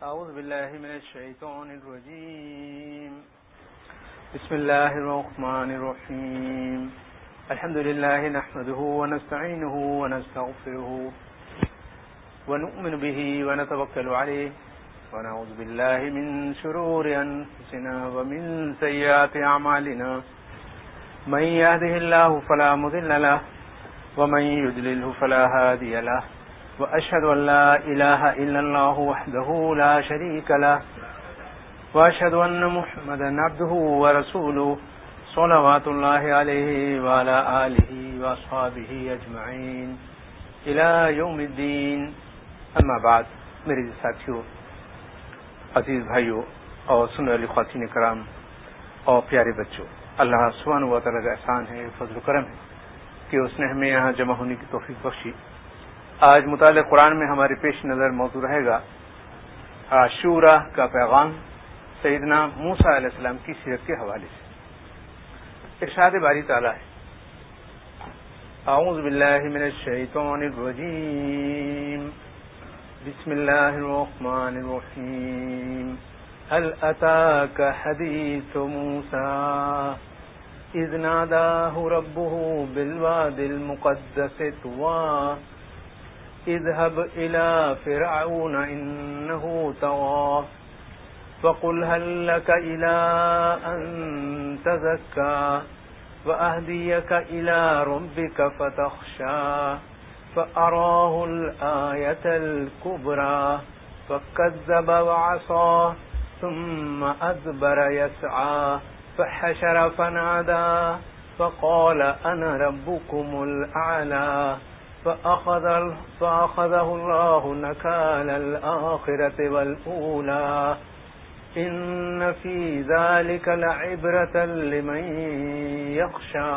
أعوذ بالله من الشيطان الرجيم. بسم الله الرحمن الرحيم. الحمد لله نحمده ونستعينه ونستغفره ونؤمن به ونتوكل عليه ونعوذ بالله من شرور أنفسنا ومن سيئات أعمالنا. من يهده الله فلا مضل له ومن يضلله فلا هادي له. وأشهد أن لا إله إلا الله وحده لا شريك له وأشهد أن محمدا عبده ورسوله صلوات الله عليه وعلى آله وأصحابه أجمعين إلى يوم الدين. أما بعد. میرے ساتھیوں، عزیز بھائیوں اور سننے والی خواتین کرام اور پیارے بچوں، اللہ سبحانہ و تعالیٰ کا احسان ہے، فضل و کرم ہے کہ اس نے ہمیں یہاں جمع ہونے کی توفیق بخشی. آج مطالعہ قرآن میں ہمارے پیش نظر موضوع رہے گا عاشوراء کا پیغام، سیدنا موسیٰ علیہ السلام کی سیرت کے حوالے سے. ارشاد باری تعالیٰ ہے، اعوذ باللہ من الشیطان الرجیم، بسم اللہ الرحمن الرحیم. هل أتاك حديث موسى إذ ناداه ربه بالواد المقدس طوى اذهب إلى فرعون إنه طغى فقل هل لك إلى أن تزكى وأهديك إلى ربك فتخشى فأراه الآية الكبرى فكذب وعصى ثم أدبر يسعى فحشر فنادى فقال أنا ربكم الأعلى فأخذه الله نكال الآخرة والأولى إن في ذلك لعبرة لمن يخشى.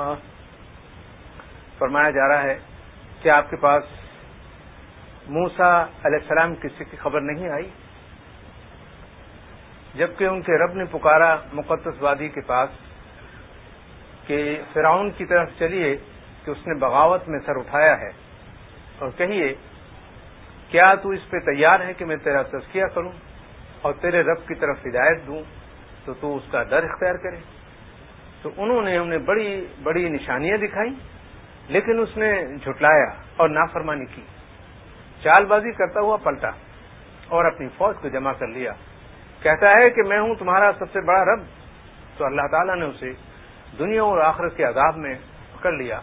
فرمایا جا رہا ہے کہ آپ کے پاس موسیٰ علیہ السلام کسی کی خبر نہیں آئی جبکہ ان کے رب نے پکارا مقدس وادی کے پاس کہ فرعون کی طرف چلیے کہ اس نے بغاوت میں سر اٹھایا ہے، اور کہیے کیا تو اس پہ تیار ہے کہ میں تیرا تزکیہ کروں اور تیرے رب کی طرف ہدایت دوں تو تو اس کا در اختیار کرے. تو انہوں نے انہیں بڑی بڑی نشانیاں دکھائیں، لیکن اس نے جھٹلایا اور نافرمانی کی. چال بازی کرتا ہوا پلٹا اور اپنی فوج کو جمع کر لیا. کہتا ہے کہ میں ہوں تمہارا سب سے بڑا رب. تو اللہ تعالیٰ نے اسے دنیا اور آخرت کے عذاب میں پکڑ لیا،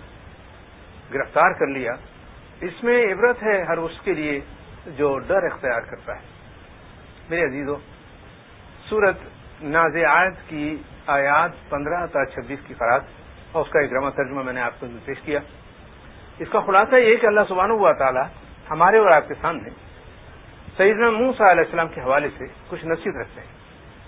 گرفتار کر لیا. اس میں عبرت ہے ہر اس کے لیے جو ڈر اختیار کرتا ہے. میرے عزیزو، سورت نازعات کی آیات 15 تا 26 کی قرات اور اس کا ایک گرامر ترجمہ میں نے آپ کو پیش کیا. اس کا خلاصہ یہ کہ اللہ سبحانہ و تعالی ہمارے اور آپ کے سامنے سیدنا موسیٰ علیہ السلام کے حوالے سے کچھ نصیحت رکھتے ہیں.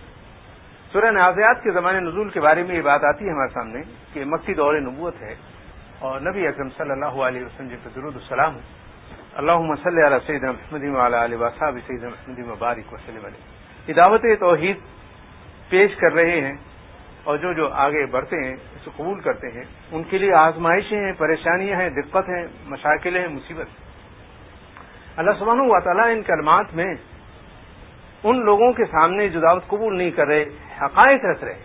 سورہ نازعات کے زمانے نزول کے بارے میں یہ بات آتی ہے ہمارے سامنے کہ مکی دور نبوت ہے اور نبی اکرم صلی اللہ علیہ وسلم جن پہ درود السلام ہو. اللہم صلی علی سیدنا محمد وعلی آلہ وصحبہ سیدنا محمد وبارک وسلم علیہ. یہ دعوت توحید پیش کر رہے ہیں اور جو آگے بڑھتے ہیں اسے قبول کرتے ہیں ان کے لیے آزمائشیں ہیں، پریشانیاں ہیں، دقت ہیں، مشاکلیں ہیں، مصیبت. اللہ سبحانہ و تعالیٰ ان کلمات میں ان لوگوں کے سامنے جو دعوت قبول نہیں کر رہے حقائق رکھ رہے.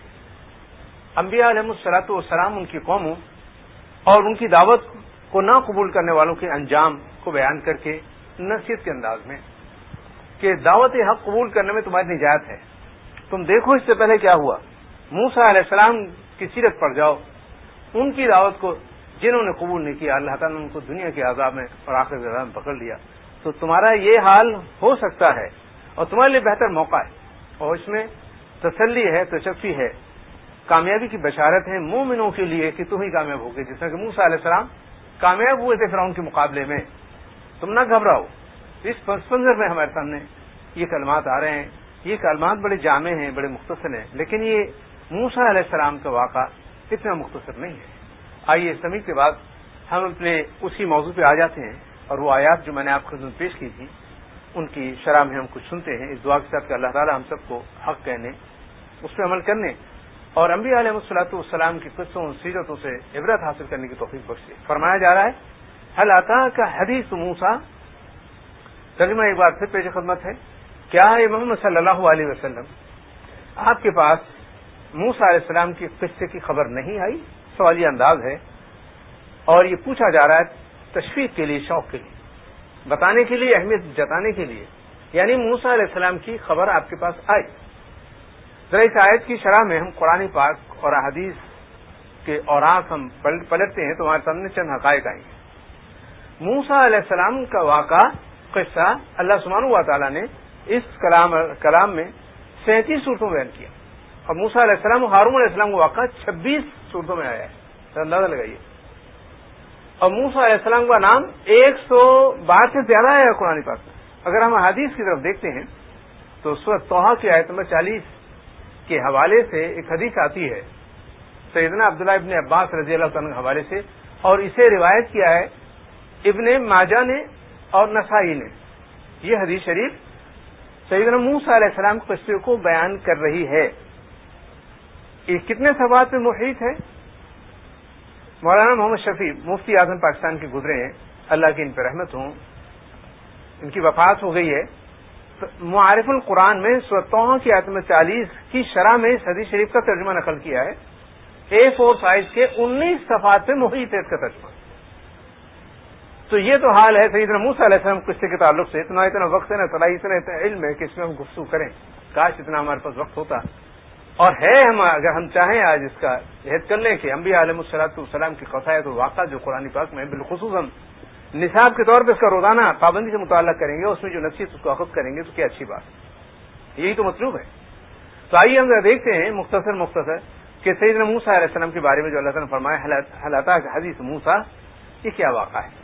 انبیاء علیہ الصلوۃ والسلام ان کی قوموں اور ان کی دعوت کو نہ قبول کرنے والوں کے انجام کو بیان کر کے نصیحت کے انداز میں کہ دعوت حق قبول کرنے میں تمہاری نجات ہے. تم دیکھو اس سے پہلے کیا ہوا. موسیٰ علیہ السلام کی سیرت پڑھ جاؤ. ان کی دعوت کو جنہوں نے قبول نہیں کیا اللہ تعالیٰ نے ان کو دنیا کے عذاب میں اور آخرت کے عذاب میں پکڑ لیا. تو تمہارا یہ حال ہو سکتا ہے اور تمہارے لیے بہتر موقع ہے اور اس میں تسلی ہے، تشفی ہے، کامیابی کی بشارت ہے مومنوں کے لیے کہ تم ہی کامیاب ہوگے. جس طرح کہ موسیٰ علیہ السلام کامیاب ہوئے تھے فرعون کے مقابلے میں. تم نہ گھبراؤ. اس پس منظر میں ہمارے سامنے یہ کلمات آ رہے ہیں. یہ کلمات بڑے جامع ہیں، بڑے مختصر ہیں، لیکن یہ موسیٰ علیہ السلام کا واقعہ اتنا مختصر نہیں ہے. آئیے سمیع کے بعد ہم اپنے اسی موضوع پہ آ جاتے ہیں اور وہ آیات جو میں نے آپ کو پیش کی تھی ان کی شرح میں ہم کچھ سنتے ہیں اس دعا کے ساتھ کہ اللہ تعالیٰ ہم سب کو حق کہنے، اس پہ عمل کرنے اور انبیاء علیہ الصلوۃ والسلام کی قصوں اور سیرتوں سے عبرت حاصل کرنے کی توفیق بخشے. فرمایا جا رہا ہے هل اتاك حدیث موسیٰ. ترجمہ ایک بار پھر پیش خدمت ہے کیا ہے محمد صلی اللہ علیہ وسلم آپ کے پاس موسیٰ علیہ السلام کی قصے کی خبر نہیں آئی؟ سوالیہ انداز ہے، اور یہ پوچھا جا رہا ہے تشویق کے لیے، شوق کے لیے، بتانے کے لیے، اہمیت جتانے کے لیے، یعنی موسیٰ علیہ السلام کی خبر آپ کے پاس آئی۔ ذرا اس آیت کی شرح میں ہم قرآن پاک اور احادیث کے اوراق ہم پلٹتے ہیں تو ہمارے سامنے چند حقائق آئیں گے۔ موسیٰ علیہ السلام کا واقعہ، قصہ اللہ سبحانہ و تعالیٰ نے اس کلام میں 37 صورتوں میں بیان کیا، اور موسیٰ علیہ السلام اور ہارون علیہ السلام کا واقعہ 26 صورتوں میں آیا ہے، اندازہ لگائیے۔ اور موسیٰ علیہ السلام کا نام 162 سے زیادہ ہے قرآن پاک میں۔ اگر ہم حدیث کی طرف دیکھتے ہیں تو سورۃ طٰہٰ کی آیت نمبر 40 کے حوالے سے ایک حدیث آتی ہے سیدنا عبداللہ ابن عباس رضی اللہ عنہ کے حوالے سے، اور اسے روایت کیا ہے ابن ماجہ نے اور نسائی نے۔ یہ حدیث شریف سیدنا موسیٰ علیہ السلام کے قصے کو بیان کر رہی ہے۔ یہ کتنے صفحات پہ محیط ہے؟ مولانا محمد شفیع مفتی اعظم پاکستان کے گزرے ہیں، اللہ کی ان پہ رحمت ہوں، ان کی وفات ہو گئی ہے۔ معارف القرآن میں سورۃ طٰہٰ کی آیت نمبر 40 کی شرح میں اس حدیث شریف کا ترجمہ نقل کیا ہے۔ A4 سائز کے 19 صفحات پہ محیط ہے اس کا ترجمہ۔ تو یہ تو حال ہے سیدنا موسیٰ علیہ السلام قصے کے تعلق سے۔ اتنا وقت ہے، نا اتنا علم ہے کہ اس میں ہم گفتگو کریں، کاش اتنا ہمارے پاس وقت ہوتا، اور ہے اگر ہم چاہیں آج اس کا عہد کر لیں کہ انبیاء علیہ الصلوۃ والسلام کی قصائد و واقعات جو قرآن پاک میں بالخصوص ہم نصاب کے طور پہ اس کا روزانہ پابندی سے مطالعہ کریں گے، اس میں جو نصیحت اس کو اخذ کریں گے تو کیا اچھی بات، یہی تو مطلوب ہے۔ تو آئیے ہم ذرا دیکھتے ہیں مختصر کہ سیدنا موسیٰ علیہ السلام کے بارے میں جو اللہ تعالیٰ نے فرمایا حلاتا حدیث موسیٰ، یہ کیا واقعہ ہے۔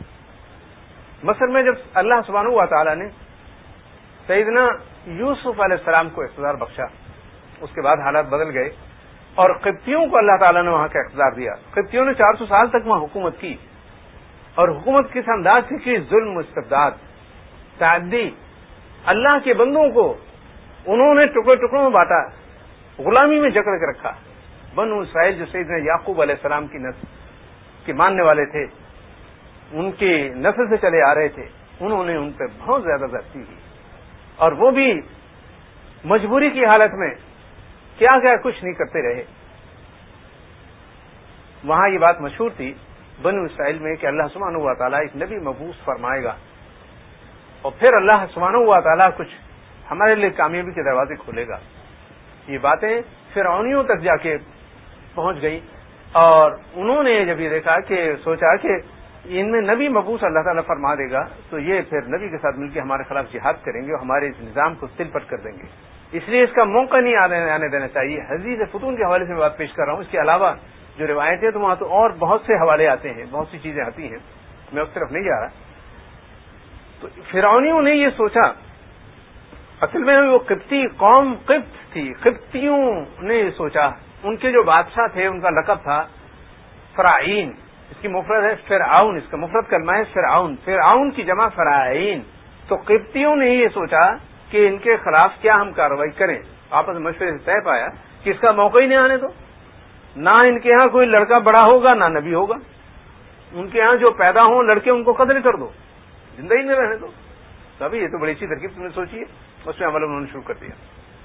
مصر میں جب اللہ سبحانہ و تعالیٰ نے سیدنا یوسف علیہ السلام کو اقتدار بخشا، اس کے بعد حالات بدل گئے، اور قبطیوں کو اللہ تعالیٰ نے وہاں کا اقتدار دیا۔ قبطیوں نے 400 سال تک وہاں حکومت کی، اور حکومت کس انداز سے کی؟ ظلم، استبداد، تعدی، اللہ کے بندوں کو انہوں نے ٹکڑوں میں بانٹا، غلامی میں جکڑ کے رکھا۔ بنو اسرائیل جو سیدنا یعقوب علیہ السلام کی نسل کے ماننے والے تھے، ان کی نسل سے چلے آ رہے تھے، انہوں نے ان پہ بہت زیادہ زیادتی کی، اور وہ بھی مجبوری کی حالت میں کیا کچھ نہیں کرتے رہے۔ وہاں یہ بات مشہور تھی بنو اسرائیل میں کہ اللہ سبحانہ و تعالیٰ ایک نبی مبعوث فرمائے گا، اور پھر اللہ سبحانہ و تعالیٰ کچھ ہمارے لیے کامیابی کے دروازے کھولے گا۔ یہ باتیں فرعونیوں تک جا کے پہنچ گئی، اور انہوں نے جب یہ دیکھا کہ سوچا کہ ان میں نبی مبعوث اللہ تعالیٰ فرما دے گا تو یہ پھر نبی کے ساتھ مل کے ہمارے خلاف جہاد کریں گے اور ہمارے اس نظام کو تل پٹ کر دیں گے، اس لیے اس کا موقع نہیں آنے دینا چاہیے۔ حدیث فتون کے حوالے سے میں بات پیش کر رہا ہوں، اس کے علاوہ جو روایتیں تو وہاں تو اور بہت سے حوالے آتے ہیں، بہت سی چیزیں آتی ہیں، میں اس طرف نہیں جا رہا۔ تو فرعونیوں نے یہ سوچا، اصل میں وہ قبطی قوم قبط تھی، قبطیوں نے یہ سوچا، ان کے جو بادشاہ تھے ان کا لقب تھا فرعین، اس کی مفرد ہے فرعون، اس کا مفرد کلمہ ہے فرعون، فرعون کی جمع فرعین۔ تو قبطیوں نے یہ سوچا کہ ان کے خلاف کیا ہم کارروائی کریں، آپس میں مشورے سے طے پایا کہ اس کا موقع ہی نہیں آنے دو، نہ ان کے ہاں کوئی لڑکا بڑا ہوگا نہ نبی ہوگا، ان کے ہاں جو پیدا ہوں لڑکے ان کو قتل کر دو، زندگی میں رہنے دو۔ تبھی یہ تو بڑی اچھی ترکیب تم نے سوچی ہے، اس میں عمل انہوں نے شروع کر دیا۔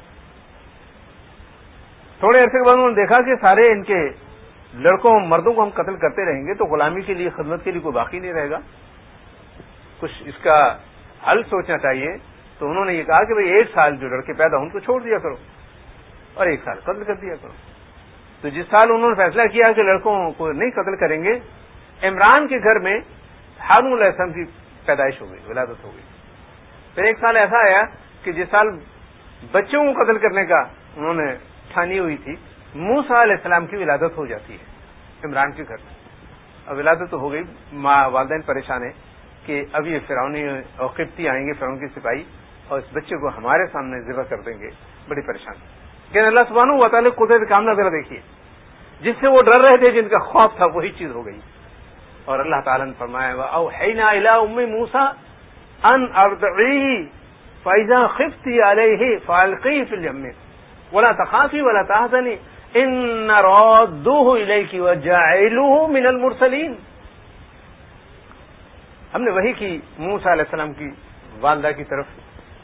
تھوڑے عرصے کے بعد انہوں نے دیکھا کہ سارے ان کے لڑکوں مردوں کو ہم قتل کرتے رہیں گے تو غلامی کے لیے، خدمت کے لیے کوئی باقی نہیں رہے گا، کچھ اس کا حل سوچنا چاہیے۔ تو انہوں نے یہ کہا کہ بھئی 1 سال جو لڑکے پیدا ہوں ان کو چھوڑ دیا کرو، اور 1 سال قتل کر دیا کرو۔ تو جس سال انہوں نے فیصلہ کیا کہ لڑکوں کو نہیں قتل کریں گے، عمران کے گھر میں ہارون علیہ السلام کی پیدائش ہو گئی، ولادت ہو گئی۔ پھر 1 سال ایسا آیا کہ جس سال بچوں کو قتل کرنے کا انہوں نے ٹھانی ہوئی تھی، موسیٰ علیہ السلام کی ولادت ہو جاتی ہے عمران کے گھر میں۔ اب ولادت تو ہو گئی، والدین پریشان ہیں کہ اب یہ فرعونی اور قبطی آئیں گے، فرعون کے سپاہی، اور اس بچے کو ہمارے سامنے ذبح کر دیں گے، بڑی پریشانی۔ لیکن اللہ سبحانہ و تعالیٰ قدرت کاملہ ذرا دیکھیے، جس سے وہ ڈر رہے تھے، جن کا خوف تھا، وہی چیز ہو گئی، اور اللہ تعالیٰ نے فرمایا وَأَوْحَيْنَا إِلَىٰ أُمِّ مُوسَىٰ أَنْ أَرْضِعِيهِ فَإِذَا خِفْتِ عَلَيْهِ فَأَلْقِيهِ فِي الْيَمِّ وَلَا تَخَافِي وَلَا تَحْزَنِي إِنَّ رَادُّوهُ إِلَيْكِ وَجَاعِلُوهُ مِنَ الْمُرْسَلِينَ۔ ہم نے وحی کی موسیٰ علیہ السلام کی والدہ کی طرف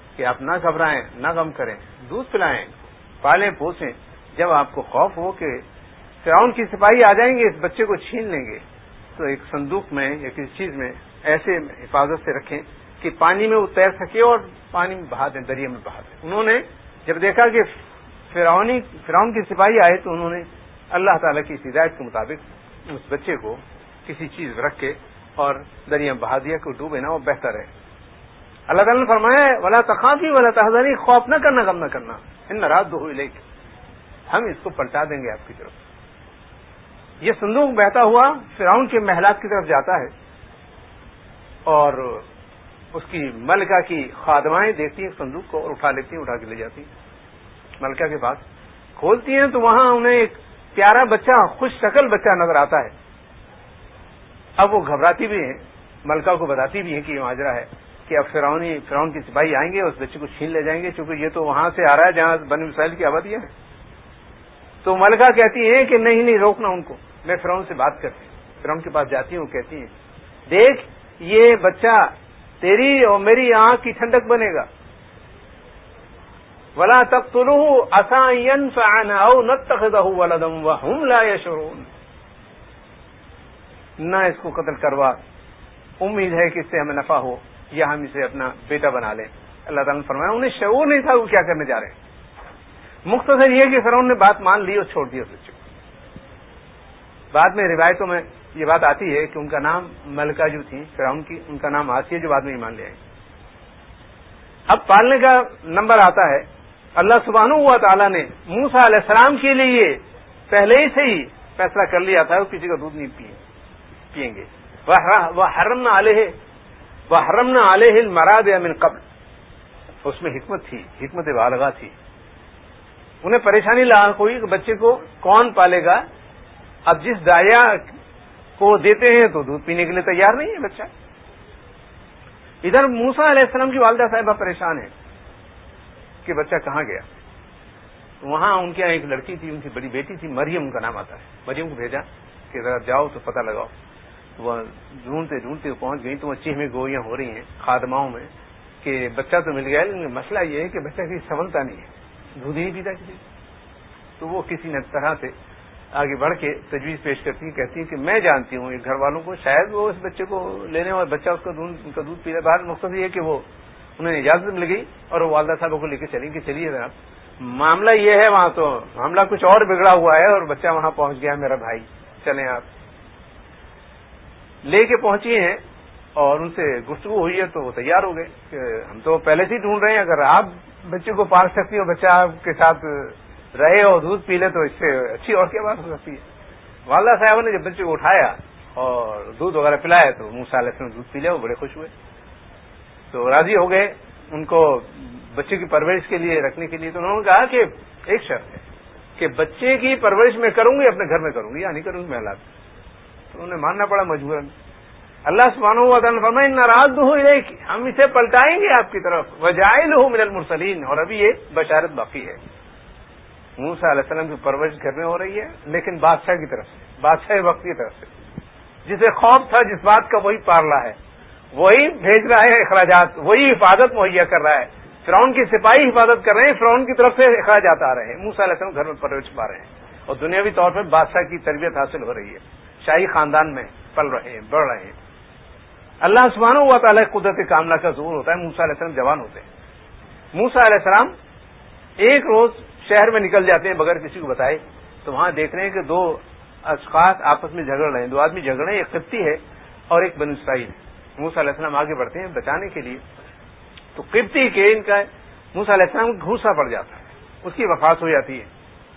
کہ آپ نہ گھبرائیں، نہ غم کریں، دودھ پلائیں، پالیں پوسیں. جب آپ کو خوف ہو کہ فرعون کی سپاہی آ جائیں گے اس بچے کو چھین لیں گے، تو ایک صندوق میں یا کسی چیز میں ایسے حفاظت سے رکھیں کہ پانی میں وہ تیر سکے اور پانی میں بہا دیں، دریا میں بہا دیں. انہوں نے جب دیکھا کہ فرعون کی سپاہی آئے تو انہوں نے اللہ تعالیٰ کی ہدایت کے مطابق اس بچے کو کسی چیز رکھ کے اور دریا میں بہا دیا کہ وہ ڈوبے نہ، وہ بہتر ہے. اللہ تعالیٰ نے فرمایا ہے ولا تخافی ولا تحزنی، خوف نہ کرنا، غم نہ کرنا، ان رادہ الیک، ہم اس کو پلٹا دیں گے آپ کی طرف. یہ صندوق بہتا ہوا فرعون کے محلات کی طرف جاتا ہے اور اس کی ملکہ کی خادمائیں دیکھتی ہیں صندوق کو اور اٹھا لیتی ہیں، اٹھا کے لے جاتی ہیں ملکہ کے پاس. کھولتی ہیں تو وہاں انہیں ایک پیارا بچہ، خوش شکل بچہ نظر آتا ہے. اب وہ گھبراتی بھی ہیں، ملکہ کو بتاتی بھی ہیں کہ یہ ماجرا ہے کہ اب فرعون کی سپاہی آئیں گے، اس بچے کو چھین لے جائیں گے، چونکہ یہ تو وہاں سے آ رہا ہے جہاں بنی اسرائیل کی آبادیاں ہیں. تو ملکہ کہتی ہیں کہ نہیں روکنا ان کو، میں فرعون سے بات کرتی ہوں. فرعون کے پاس جاتی ہوں، کہتی ہیں دیکھ یہ بچہ تیری اور میری آنکھ کی ٹھنڈک بنے گا. ولا تقتلوه عسى ان ينفعنا او نتخذه ولدا وهم لا يشعرون، نہ اس کو قتل کروا، امید ہے کہ اس سے ہمیں نفع ہو یا ہم اسے اپنا بیٹا بنا لیں. اللہ تعالیٰ نے فرمایا انہیں شعور نہیں تھا وہ کیا کرنے جا رہے ہیں. مختصر یہ کہ فرعون نے بات مان لی اور چھوڑ دیا اس بچے کو. بعد میں روایتوں میں یہ بات آتی ہے کہ ان کا نام ملکہ جو تھی فرعون کی، ان کا نام آسیہ، جو بعد میں ایمان لے آئی. اب پالنے کا نمبر آتا ہے. اللہ سبحانہ و تعالیٰ نے موسیٰ علیہ السلام کے لیے پہلے ہی سے ہی فیصلہ کر لیا تھا وہ کسی کا دودھ نہیں پیئیں گے. وحرمنا علیہ المراضع من قبل، اس میں حکمت تھی، حکمت بالغہ تھی. انہیں پریشانی لاحق ہوئی کہ بچے کو کون پالے گا. اب جس داعیہ کو دیتے ہیں تو دودھ پینے کے لیے تیار نہیں ہے بچہ. ادھر موسیٰ علیہ السلام کی والدہ صاحبہ پریشان ہے کہ بچہ کہاں گیا. وہاں ان کے یہاں ایک لڑکی تھی، ان کی بڑی بیٹی تھی، مریم ان کا نام آتا ہے. مریم کو بھیجا کہ ذرا جاؤ تو پتہ لگاؤ. وہ ڈھونڈتے پہنچ گئی تو وہ چیخ میں گوئیاں ہو رہی ہیں خادماؤں میں کہ بچہ تو مل گیا، لیکن مسئلہ یہ ہے کہ بچہ کسی سنبھلتا نہیں ہے، دودھ نہیں پیتا کسی. تو وہ کسی نہ طرح سے آگے بڑھ کے تجویز پیش کرتی ہیں، کہتی ہیں کہ میں جانتی ہوں گھر والوں کو، شاید وہ اس بچے کو لینے اور بچہ اس کا دودھ پی رہا. باہر مقصد یہ ہے کہ وہ انہیں اجازت مل گئی اور وہ والدہ صاحبوں کو لے کے چلیں کہ چلیے جناب معاملہ یہ ہے، وہاں تو معاملہ کچھ اور بگڑا ہوا ہے اور بچہ وہاں پہنچ گیا میرا بھائی، چلیں آپ. لے کے پہنچی ہیں اور ان سے گفتگو ہوئی ہے تو وہ تیار ہو گئے کہ ہم تو پہلے سے ہی ڈھونڈ رہے ہیں، اگر آپ بچے کو پال سکتی ہو، بچہ آپ کے ساتھ رہے اور دودھ پی لے تو اس سے اچھی اور کیا بات ہو سکتی ہے. والدہ صاحب نے جب بچے کو اٹھایا اور دودھ وغیرہ پلایا تو موسیٰ علیہ السلام نے دودھ پی لیا، وہ بڑے خوش ہوئے تو راضی ہو گئے ان کو بچے کی پرورش کے لیے رکھنے کے لیے. تو انہوں نے کہا کہ ایک شرط ہے کہ بچے کی پرورش میں کروں گی، اپنے گھر میں کروں گی، یا نہیں کروں گی محلات. تو انہیں ماننا پڑا مجبوراً. اللہ سبحانہ و تعالیٰ نے فرمایا ان رادہ الیک، ہم اسے پلٹائیں گے آپ کی طرف، وجاعلہ من المرسلین، اور ابھی یہ بشارت باقی ہے. موسیٰ علیہ السلام کی پرورش گھر میں ہو رہی ہے لیکن بادشاہ کی طرف سے، بادشاہ وقت کی طرف سے، جسے خوف تھا جس بات کا وہی پال رہا ہے، وہی بھیج رہا ہے اخراجات، وہی حفاظت مہیا کر رہا ہے. فرعون کی سپاہی حفاظت کر رہے ہیں، فرعون کی طرف سے اخراجات آ رہے ہیں، موسیٰ علیہ السلام گھر میں پرورش پا رہے ہیں اور دنیاوی طور پر بادشاہ کی تربیت حاصل ہو رہی ہے، شاہی خاندان میں پل رہے ہیں، بڑھ رہے ہیں. اللہ سبحانہ و تعالیٰ قدرت کاملہ کا ظہور ہوتا ہے. موسیٰ علیہ السلام جوان ہوتے ہیں. موسیٰ علیہ السلام ایک روز شہر میں نکل جاتے ہیں بغیر کسی کو بتائے، تو وہاں دیکھ رہے ہیں کہ دو اشخاص آپس میں جھگڑ رہے ہیں، دو آدمی جھگڑ رہے ہیں، ایک قبطی ہے اور ایک بنی اسرائیل. موسیٰ علیہ السلام آگے بڑھتے ہیں بچانے کے لیے، تو قبطی کے ان کا موسیٰ علیہ السلام کو گھوسا پڑ جاتا ہے، اس کی وفات ہو جاتی ہے.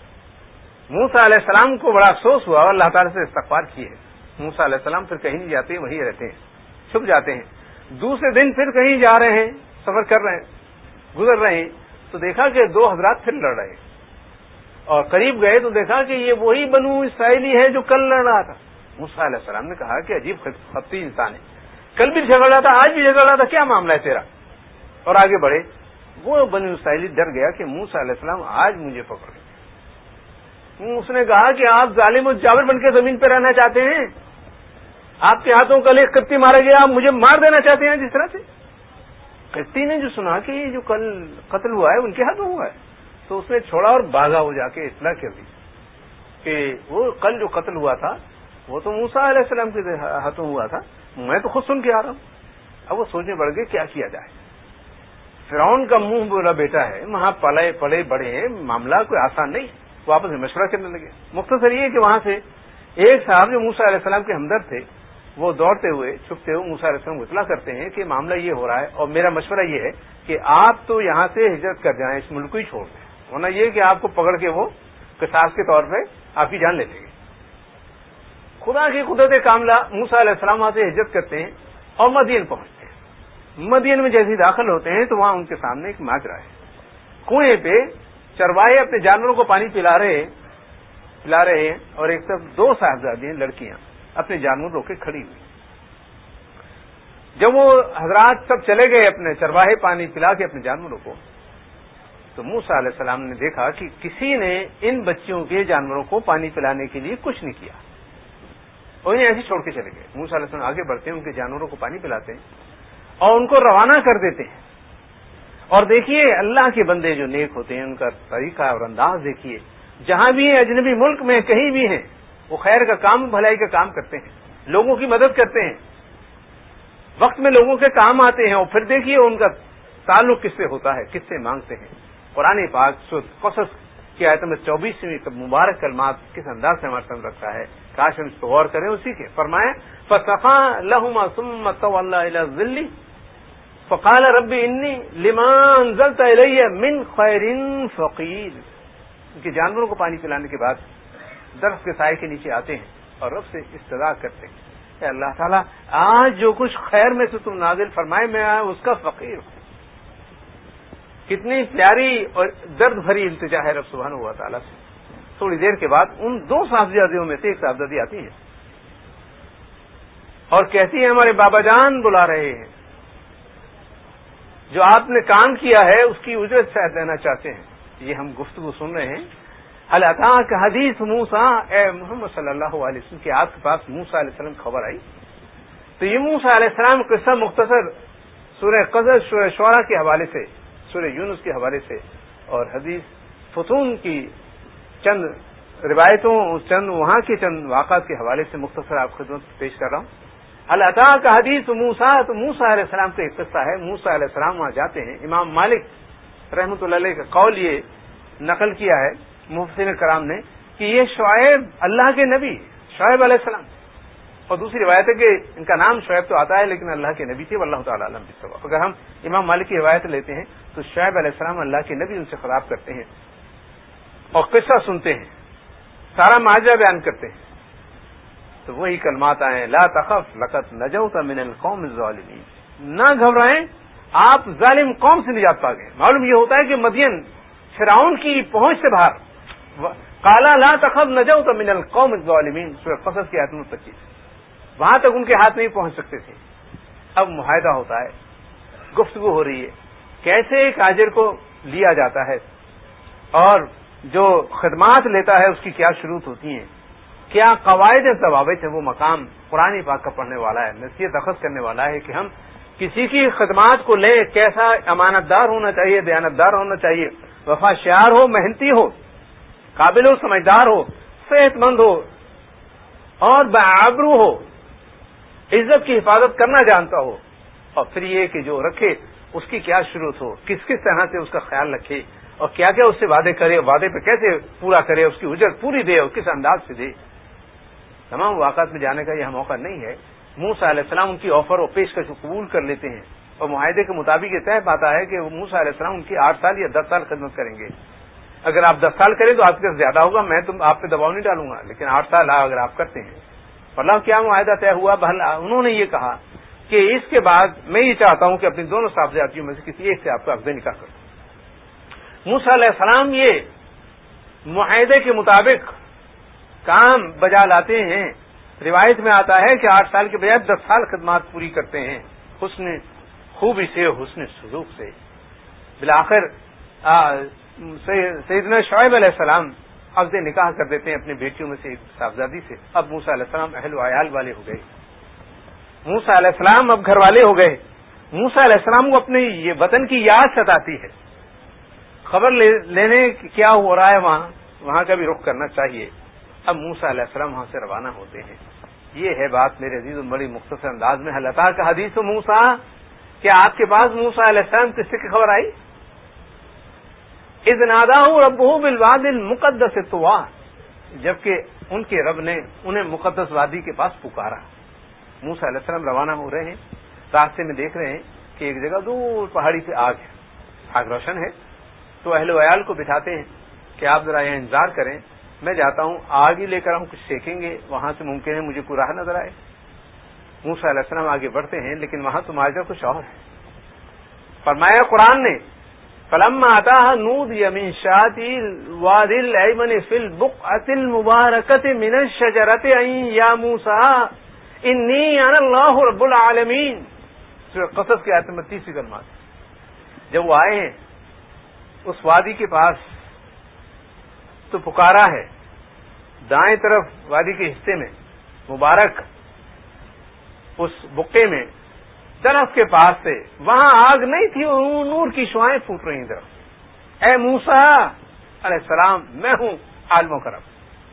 موسیٰ علیہ السلام کو بڑا افسوس ہوا اور اللہ تعالیٰ سے استغفار کی ہے. موسیٰ علیہ السلام پھر کہیں نہیں جاتے، وہیں رہتے ہیں، چھپ جاتے ہیں. دوسرے دن پھر کہیں جا رہے ہیں، سفر کر رہے ہیں، گزر رہے ہیں، تو دیکھا کہ دو حضرات پھر لڑ رہے ہیں اور قریب گئے تو دیکھا کہ یہ وہی بنو اسرائیلی ہے جو کل لڑ رہا تھا. موسیٰ علیہ السلام نے کہا کہ عجیب خبتی انسان ہے، کل بھی جھگڑ رہا تھا، آج بھی جھگڑ رہا تھا، کیا معاملہ ہے تیرا؟ اور آگے بڑھے. وہ بنو اسرائیلی ڈر گیا کہ موسیٰ علیہ السلام آج مجھے پکڑ گئے. اس نے کہا کہ آپ ظالم و جابر بن کے زمین پہ رہنا چاہتے ہیں، آپ کے ہاتھوں کل ایک قبطی مارا گیا، آپ مجھے مار دینا چاہتے ہیں جس طرح سے. قبطی نے جو سنا کہ یہ جو کل قتل ہوا ہے ان کے ہاتھوں ہوا ہے، تو اس نے چھوڑا اور بھاگا ہو جا کے اطلاع کر دی کہ وہ کل جو قتل ہوا تھا وہ تو موسیٰ علیہ السلام کے ہاتھوں ہوا تھا، میں تو خود سن کے آ رہا ہوں۔ اب وہ سوچنے پڑ گئے کیا کیا جائے۔ فرعون کا منہ بولا بیٹا ہے، وہاں پلے بڑے ہیں، معاملہ کوئی آسان نہیں۔ وہ آپس میں مشورہ کرنے لگے۔ مختصر یہ کہ وہاں سے ایک صاحب جو موسیٰ علیہ السلام کے ہمدرد تھے وہ دوڑتے ہوئے چھپتے ہوئے موسیٰ علیہ السلام کو اطلاع کرتے ہیں کہ معاملہ یہ ہو رہا ہے اور میرا مشورہ یہ ہے کہ آپ تو یہاں سے ہجرت کر جائیں، اس ملک کو ہی چھوڑ دیں، ورنہ یہ کہ آپ کو پکڑ کے وہ قصاص کے طور پہ آپ کی جان لے لیں گے۔ خدا کی قدرت کاملہ، موسیٰ علیہ السلام وہاں سے ہجرت کرتے ہیں اور مدین پہنچتے ہیں۔ مدین میں جیسے داخل ہوتے ہیں تو وہاں ان کے سامنے ایک ماجرا ہے۔ کنویں پہ چرواہے اپنے جانوروں کو پانی پلا رہے ہیں اور ایک طرف دو صاحبزادیاں لڑکیاں اپنے جانور رو کے کھڑی ہوئی۔ جب وہ حضرات سب چلے گئے اپنے چرواہے پانی پلا کے اپنے جانوروں کو، تو موسیٰ علیہ السلام نے دیکھا کہ کسی نے ان بچیوں کے جانوروں کو پانی پلانے کے لیے کچھ نہیں کیا اور انہیں ایسے چھوڑ کے چلے گئے۔ موسیٰ علیہ السلام آگے بڑھتے ہیں، ان کے جانوروں کو پانی پلاتے ہیں اور ان کو روانہ کر دیتے ہیں۔ اور دیکھیے اللہ کے بندے جو نیک ہوتے ہیں ان کا طریقہ اور انداز دیکھیے، جہاں بھی ہیں، اجنبی ملک میں کہیں بھی ہیں، وہ خیر کا کام، بھلائی کا کام کرتے ہیں، لوگوں کی مدد کرتے ہیں، وقت میں لوگوں کے کام آتے ہیں۔ اور پھر دیکھیے ان کا تعلق کس سے ہوتا ہے، کس سے مانگتے ہیں۔ قرآن پاک سورۃ قصص کی آیت نمبر 24 مبارک کلمات کس انداز سے ہمارے سامنے رکھا ہے، کاش ہم اس پر غور کریں۔ اسی کے فرمایا فَسَقَىٰ لَهُمَا ثُمَّ تَوَلَّىٰ إِلَى الظِّلِّ فَقَالَ رَبِّ إِنِّي لِمَا أَنزَلْتَ إِلَيَّ مِنْ خَيْرٍ فَقِيرٌ۔ ان کے جانوروں کو پانی پلانے کے بعد درخت کے سائے کے نیچے آتے ہیں اور رب سے استدعا کرتے ہیں کہ اللہ تعالیٰ آج جو کچھ خیر میں سے تم نازل فرمائے میں اس کا فقیر ہوں۔ کتنی پیاری اور درد بھری التجا ہے رب سبحانہ و تعالیٰ سے۔ تھوڑی دیر کے بعد ان دو صاحبزادیوں میں سے ایک صاحبزادی آتی ہے اور کہتی ہے ہمارے بابا جان بلا رہے ہیں، جو آپ نے کام کیا ہے اس کی اجرت شاید لینا چاہتے ہیں۔ یہ ہم گفتگو سن رہے ہیں، هل اتاک حدیث موسیٰ، اے محمد صلی اللہ علیہ وسلم کے آپ کے پاس موسیٰ علیہ السلام خبر آئی؟ تو یہ موسیٰ علیہ السلام قصہ مختصر سورہ قصص، سورہ شعراء کے حوالے سے، سورہ یونس کے حوالے سے اور حدیث فتون کی چند روایتوں، چند وہاں کے چند واقعات کے حوالے سے مختصر آپ خدمت پیش کر رہا ہوں۔ هل اتاک حدیث موسیٰ، تو موسیٰ علیہ السلام کا ایک قصہ ہے۔ موسیٰ علیہ السلام وہاں جاتے ہیں۔ امام مالک رحمۃ اللہ علیہ کا قول یہ نقل کیا ہے مفسرین کرام نے کہ یہ شعیب اللہ کے نبی، شعیب علیہ السلام، اور دوسری روایت ہے کہ ان کا نام شعیب تو آتا ہے لیکن اللہ کے نبی تھے، واللہ تعالی علم بالصواب۔ اگر ہم امام مالک کی روایت لیتے ہیں تو شعیب علیہ السلام اللہ کے نبی ان سے خطاب کرتے ہیں اور قصہ سنتے ہیں، سارا ماجرا بیان کرتے ہیں، تو وہی کلمات آئے لا تخف لقد نجوت من القوم الظالمین، نہ گھبرائیں آپ ظالم قوم سے نجات پا گئے۔ معلوم یہ ہوتا ہے کہ مدین فرعون کی پہنچ سے باہر، قالا لا تخف نجوت من القوم الظالمین، سورہ قصص کی آیت نمبر 25، وہاں تک ان کے ہاتھ نہیں پہنچ سکتے تھے۔ اب معاہدہ ہوتا ہے، گفتگو ہو رہی ہے، کیسے ایک تاجر کو لیا جاتا ہے اور جو خدمات لیتا ہے اس کی کیا شروط ہوتی ہیں، کیا قواعد ضوابط ہیں۔ وہ مقام قرآن پاک کا پڑھنے والا ہے، نصیحت اخذ کرنے والا ہے کہ ہم کسی کی خدمات کو لیں، کیسا امانت دار ہونا چاہیے، دیانت دار ہونا چاہیے، وفا شعار ہو، محنتی ہو، قابل ہو، سمجھدار ہو، صحت مند ہو اور باآبرو ہو، عزت کی حفاظت کرنا جانتا ہو، اور پھر یہ کہ جو رکھے اس کی کیا شروط ہو، کس کس طرح سے اس کا خیال رکھے اور کیا کیا اس سے وعدے کرے، وعدے پہ کیسے پورا کرے، اس کی اجرت پوری دے اور کس انداز سے دے۔ تمام واقعات میں جانے کا یہ موقع نہیں ہے۔ موسیٰ علیہ السلام ان کی آفر و پیشکش کو قبول کر لیتے ہیں اور معاہدے کے مطابق یہ طے پاتا ہے کہ موسیٰ علیہ السلام ان کی 8 سال یا 10 سال خدمت کریں گے۔ اگر آپ 10 سال کریں تو آپ کے زیادہ ہوگا، میں تو آپ پہ دباؤ نہیں ڈالوں گا، لیکن 8 سال اگر آپ کرتے ہیں۔ اللہ کیا معاہدہ طے ہوا؟ انہوں نے یہ کہا کہ اس کے بعد میں یہ چاہتا ہوں کہ اپنی دونوں صاحبزادیوں میں سے کسی ایک سے آپ کا عقد نکاح کروں۔ موسیٰ علیہ السلام یہ معاہدے کے مطابق کام بجا لاتے ہیں۔ روایت میں آتا ہے کہ 8 سال کے بجائے 10 سال خدمات پوری کرتے ہیں، حسن خوبی سے، حسن سلوک سے۔ بالآخر سیدنا شعیب علیہ السلام عقد نکاح کر دیتے ہیں اپنی بیٹیوں میں سے ایک صاحبزادی سے۔ اب موسیٰ علیہ السلام اہل و عیال والے ہو گئے، موسیٰ علیہ السلام اب گھر والے ہو گئے، موسیٰ علیہ السلام کو اپنے یہ وطن کی یاد ستاتی ہے. خبر لینے کیا ہو رہا ہے وہاں کا بھی رخ کرنا چاہیے. اب موسیٰ علیہ السلام وہاں سے روانہ ہوتے ہیں. یہ ہے بات میرے عزیز بڑی مختصر انداز میں. حل اتاک حدیث موسیٰ، کیا آپ کے پاس موسیٰ علیہ السلام قصے کی خبر آئی؟ اذ ناداہ ربہ بالوادی المقدس طویٰ، جبکہ ان کے رب نے انہیں مقدس وادی کے پاس پکارا. موسیٰ علیہ السلام روانہ ہو رہے ہیں، راستے میں دیکھ رہے ہیں کہ ایک جگہ دور پہاڑی پہ آگ ہے، آگ روشن ہے. تو اہل و عیال کو بٹھاتے ہیں کہ آپ ذرا یہاں انتظار کریں، میں جاتا ہوں، آگ ہی لے کر ہم کچھ سیکیں گے، وہاں سے ممکن ہے مجھے کوئی راہ نظر آئے. موسیٰ علیہ السلام آگے بڑھتے ہیں، لیکن وہاں تو ماجرا کچھ اور ہے. فرمایا قرآن نے فلما اتاها نودي من شاطئ الوادي الايمن في البقعة المباركة من الشجرة أن يا موسى إني أنا الله رب العالمين. سورہ قصص کی آیت نمبر 30 کلمات. جب وہ آئے ہیں اس وادی کے پاس تو پکارا ہے. دائیں طرف وادی کے حصے میں مبارک اس بقعے میں درخت کے پاس سے، وہاں آگ نہیں تھی، نور کی شعائیں پھوٹ رہی طرف. اے موسیٰ علیہ السلام، میں ہوں عالم و کرم.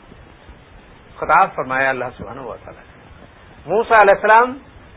خطاب فرمایا اللہ سبحانہ و تعالی. موسیٰ علیہ السلام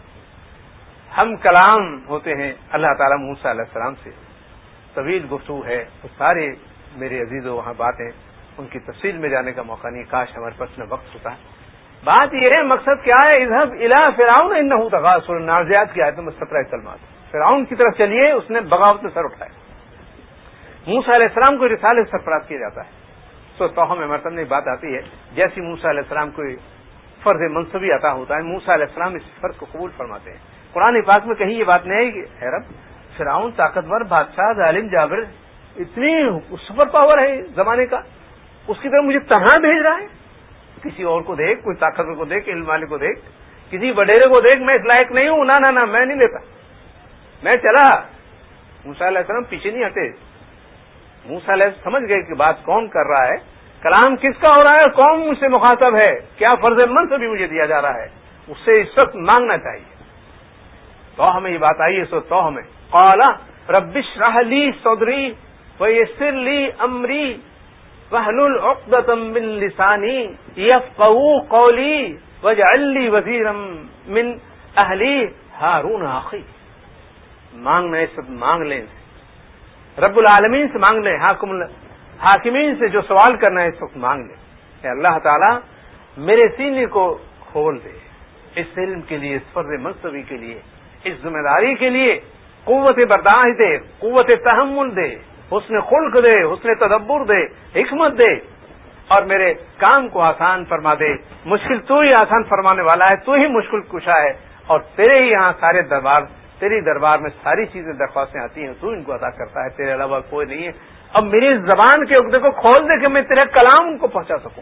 ہم کلام ہوتے ہیں اللہ تعالیٰ موسیٰ علیہ السلام سے طویل گفتگو ہے. وہ سارے میرے عزیزوں وہاں باتیں ان کی تفصیل میں جانے کا موقع نہیں، کاش ہمارے پاس میں وقت ہوتا. بات یہ ہے، مقصد کیا ہے؟ اذهب الى فرعون انه طغى. سورہ نازعات کی آیت نمبر 17 کلمات. فرعون کی طرف چلیے، اس نے بغاوت میں سر اٹھایا. موسیٰ علیہ السلام کو رسالت سرفراز کیا جاتا ہے. سورہ طٰہٰ میں مرتبہ ایک بات آتی ہے، جیسی موسیٰ علیہ السلام کو فرض منصبی عطا ہوتا ہے، موسیٰ علیہ السلام اس فرض کو قبول فرماتے ہیں. قرآن پاک میں کہیں یہ بات نہیں ہے کہ اے رب، فرعون طاقتور بادشاہ ظالم جابر اتنی سپر پاور ہے زمانے کا، اس کی طرف مجھے تنہا بھیج رہا ہے. کسی اور کو دیکھ، کوئی طاقتور کو دیکھ، علم والے کو دیکھ، کسی وڈیرے کو دیکھ، میں اس لائق نہیں ہوں. نہ میں نہیں لیتا، میں چلا. موسیٰ علیہ السلام پیچھے نہیں ہٹے. موسیٰ علیہ السلام سمجھ گئے کہ بات کون کر رہا ہے، کلام کس کا ہو رہا ہے، کون مجھ سے مخاطب ہے، کیا فرض منصبی مجھے دیا جا رہا ہے، اس سے اس وقت مانگنا چاہیے. تو ہمیں یہ بات آئی ہے. سو تو ہمیں قال رب اشرح لی صدری ویسر لی امری واحلل عقدۃ من لسانی یفقهوا قولی واجعل لی وزیرا من اہلی ہارون اخی. مانگنا ہے سب مانگ لیں، رب العالمین سے مانگ لیں، حاکمین سے جو سوال کرنا ہے اس وقت مانگ لیں. کہ اللہ تعالیٰ میرے سینے کو کھول دے اس علم کے لیے، اس فرض منصبی کے لیے، اس ذمہ داری کے لیے قوت برداشت دے، قوت تحمل دے، حسن خلق دے، حسن تدبر دے، حکمت دے، اور میرے کام کو آسان فرما دے. مشکل تو ہی آسان فرمانے والا ہے، تو ہی مشکل کشا ہے، اور تیرے ہی یہاں سارے تیری دربار میں ساری چیزیں درخواستیں آتی ہیں، تو ان کو عطا کرتا ہے، تیرے علاوہ کوئی نہیں ہے. اب میری زبان کے عقدے کو کھول دے کہ میں تیرے کلام ان کو پہنچا سکوں،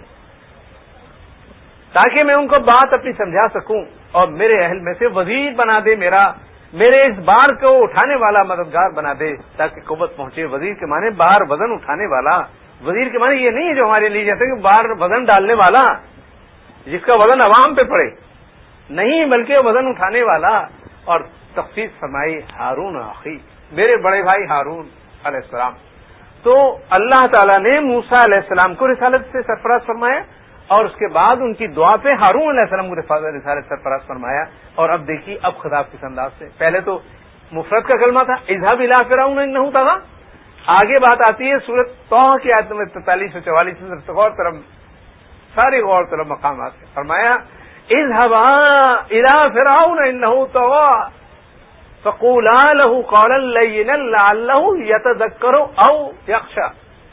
تاکہ میں ان کو بات اپنی سمجھا سکوں، اور میرے اہل میں سے وزیر بنا دے، میرے اس بار کو اٹھانے والا مددگار بنا دے تاکہ قوت پہنچے. وزیر کے معنی بار وزن اٹھانے والا. وزیر کے معنی یہ نہیں ہے جو ہمارے لیے جیسے کہ بار وزن ڈالنے والا جس کا وزن عوام پہ پڑے، نہیں، بلکہ وزن اٹھانے والا. اور تخصیص فرمائی ہارون اخی، میرے بڑے بھائی ہارون علیہ السلام. تو اللہ تعالیٰ نے موسیٰ علیہ السلام کو رسالت سے سرفراز فرمایا، اور اس کے بعد ان کی دعا پہ ہارون علیہ السلام کو رسالت سرفراز فرمایا. اور اب دیکھیے اب خطاب کس انداز سے. پہلے تو مفرد کا کلمہ تھا اذهب الى فرعون انه طغى. آگے بات آتی ہے سورۃ طٰہٰ کی آیت نمبر 43 اور 44 میں غور طلب، سارے غور طلب مقامات سے فرمایا اذهبا الى فرعون انه طغى فقولا له قولا لینا لعله يتذکر او یخشی.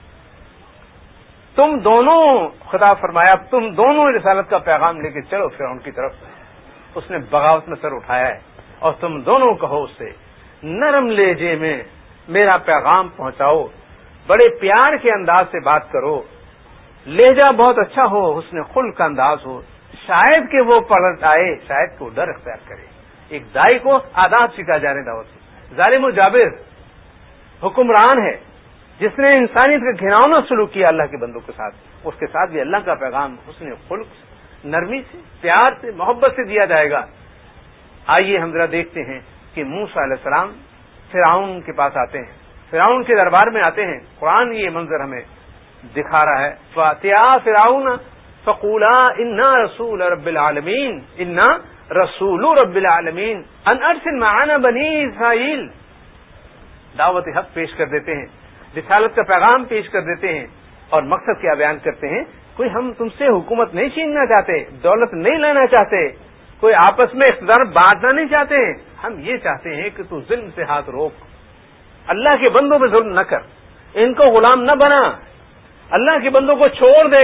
تم دونوں، خطاب فرمایا تم دونوں رسالت کا پیغام لے کے چلو فرعون کی طرف. اس نے بغاوت میں سر اٹھایا ہے، اور تم دونوں کہو اس سے نرم لہجے میں میرا پیغام پہنچاؤ، بڑے پیار کے انداز سے بات کرو، لہجہ بہت اچھا ہو، حسن خلق کا انداز ہو، شاید کہ وہ پلٹ آئے، شاید کہ وہ ڈر اختیار کرے. ایک دائی کو آداب سکھا جا رہے دعوت سے. ظالم و جابر حکمران ہے جس نے انسانیت کا گھناؤنا سلوک کیا اللہ کے بندوں کے ساتھ، اس کے ساتھ بھی اللہ کا پیغام حسن خلق سے، نرمی سے، پیار سے، محبت سے دیا جائے گا. آئیے ہم ذرا دیکھتے ہیں کہ موسیٰ علیہ السلام فرعون کے پاس آتے ہیں، فرعون کے دربار میں آتے ہیں. قرآن یہ منظر ہمیں دکھا رہا ہے. فَأْتِيَا فِرْعَوْنَ فَقُولَا إِنَّا رَسُولَ رَبِّ الْعَالَمِينَ إِنَّا رَسُولُ رَبِّ الْعَالَمِينَ أَنْ أَرْسِلْ مَعَنَا بَنِي إِسْرَائِيل. دعوت حق پیش کر دیتے ہیں، رسالت کا پیغام پیش کر دیتے ہیں، اور مقصد کیا بیان کرتے ہیں؟ کوئی ہم تم سے حکومت نہیں چھیننا چاہتے، دولت نہیں لینا چاہتے، کوئی آپس میں اقتدار بانٹنا نہیں چاہتے. ہم یہ چاہتے ہیں کہ تو ظلم سے ہاتھ روک، اللہ کے بندوں پہ ظلم نہ کر، ان کو غلام نہ بنا، اللہ کے بندوں کو چھوڑ دے،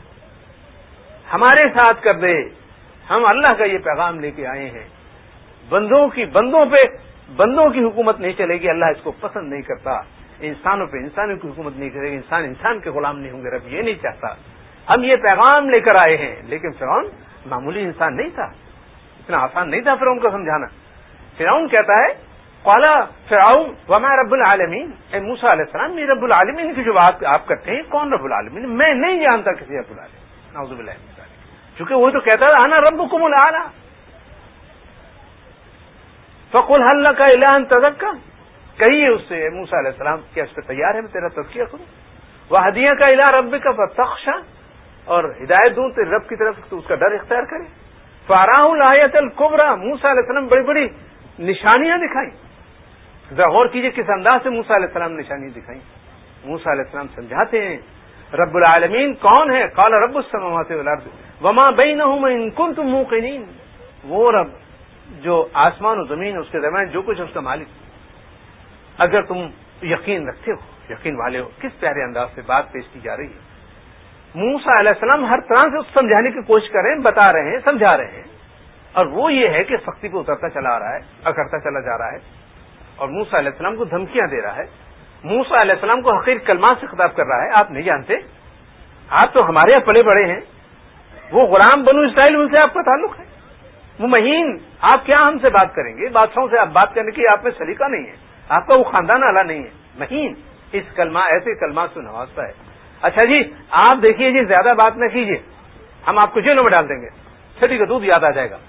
ہمارے ساتھ کر دے. ہم اللہ کا یہ پیغام لے کے آئے ہیں. بندوں کی حکومت نہیں چلے گی، اللہ اس کو پسند نہیں کرتا. انسانوں پہ انسانوں کی حکومت نہیں کرے گی، انسان کے غلام نہیں ہوں گے، رب یہ نہیں چاہتا. ہم یہ پیغام لے کر آئے ہیں. لیکن فرعون معمولی انسان نہیں تھا، اتنا آسان نہیں تھا فرعون کو سمجھانا. فرعون کہتا ہے قال فرعون وما رب العالمین، اے موسیٰ علیہ السلام، یہ رب العالمین کی جو بات آپ کرتے ہیں، کون رب العالمین؟ میں نہیں جانتا کسی رب العالمین، نعوذ باللہ من ذلک. چونکہ وہ تو کہتا تھا انا ربکم الاعلی. فقل هل لك الى ان تزكى، کہیے اس سے موسیٰ علیہ السلام کیا اس پہ تیار ہے میں تیرا تزکیہ کروں؟ وہدیک الى ربک فتخشى، اور ہدایت دوں تیرے رب کی طرف تو اس کا ڈر اختیار کرے. فاراہ الآیۃ الکبریٰ، موسیٰ علیہ السلام بڑی بڑی نشانیاں دکھائیں. ذرا غور کیجئے کس انداز سے موسیٰ علیہ السلام نے نشانی دکھائی. موسیٰ علیہ السلام سمجھاتے ہیں رب العالمین کون ہے؟ قال رب السماوات والارض وما بینہما ان کنتم موقنین، وہ رب جو آسمان و زمین اس کے درمیان جو کچھ ہے اس کا مالک، اگر تم یقین رکھتے ہو، یقین والے ہو. کس پیارے انداز سے بات پیش کی جا رہی ہے. موسیٰ علیہ السلام ہر طرح سے اس کو سمجھانے کی کوشش کر رہے ہیں، بتا رہے ہیں، سمجھا رہے ہیں، اور وہ یہ ہے کہ سختی پہ اترتا چلا آ رہا ہے، اکڑتا چلا جا رہا ہے، اور موسیٰ علیہ السلام کو دھمکیاں دے رہا ہے. موسیٰ علیہ السلام کو حقیر کلمات سے خطاب کر رہا ہے. آپ نہیں جانتے، آپ تو ہمارے یہاں پلے بڑے ہیں، وہ غلام بنو اسرائیل، ان سے آپ کا تعلق ہے، وہ مہین، آپ کیا ہم سے بات کریں گے؟ بادشاہوں سے آپ بات کرنے کی آپ میں سلیقہ نہیں ہے، آپ کا وہ خاندان اعلیٰ نہیں ہے. مہین اس ایسے کلمات سے نوازتا ہے. اچھا جی آپ دیکھیے جی زیادہ بات نہ کیجیے، ہم آپ کو جیلوں میں ڈال دیں گے، چھٹی کا دودھ یاد آ جائے گا.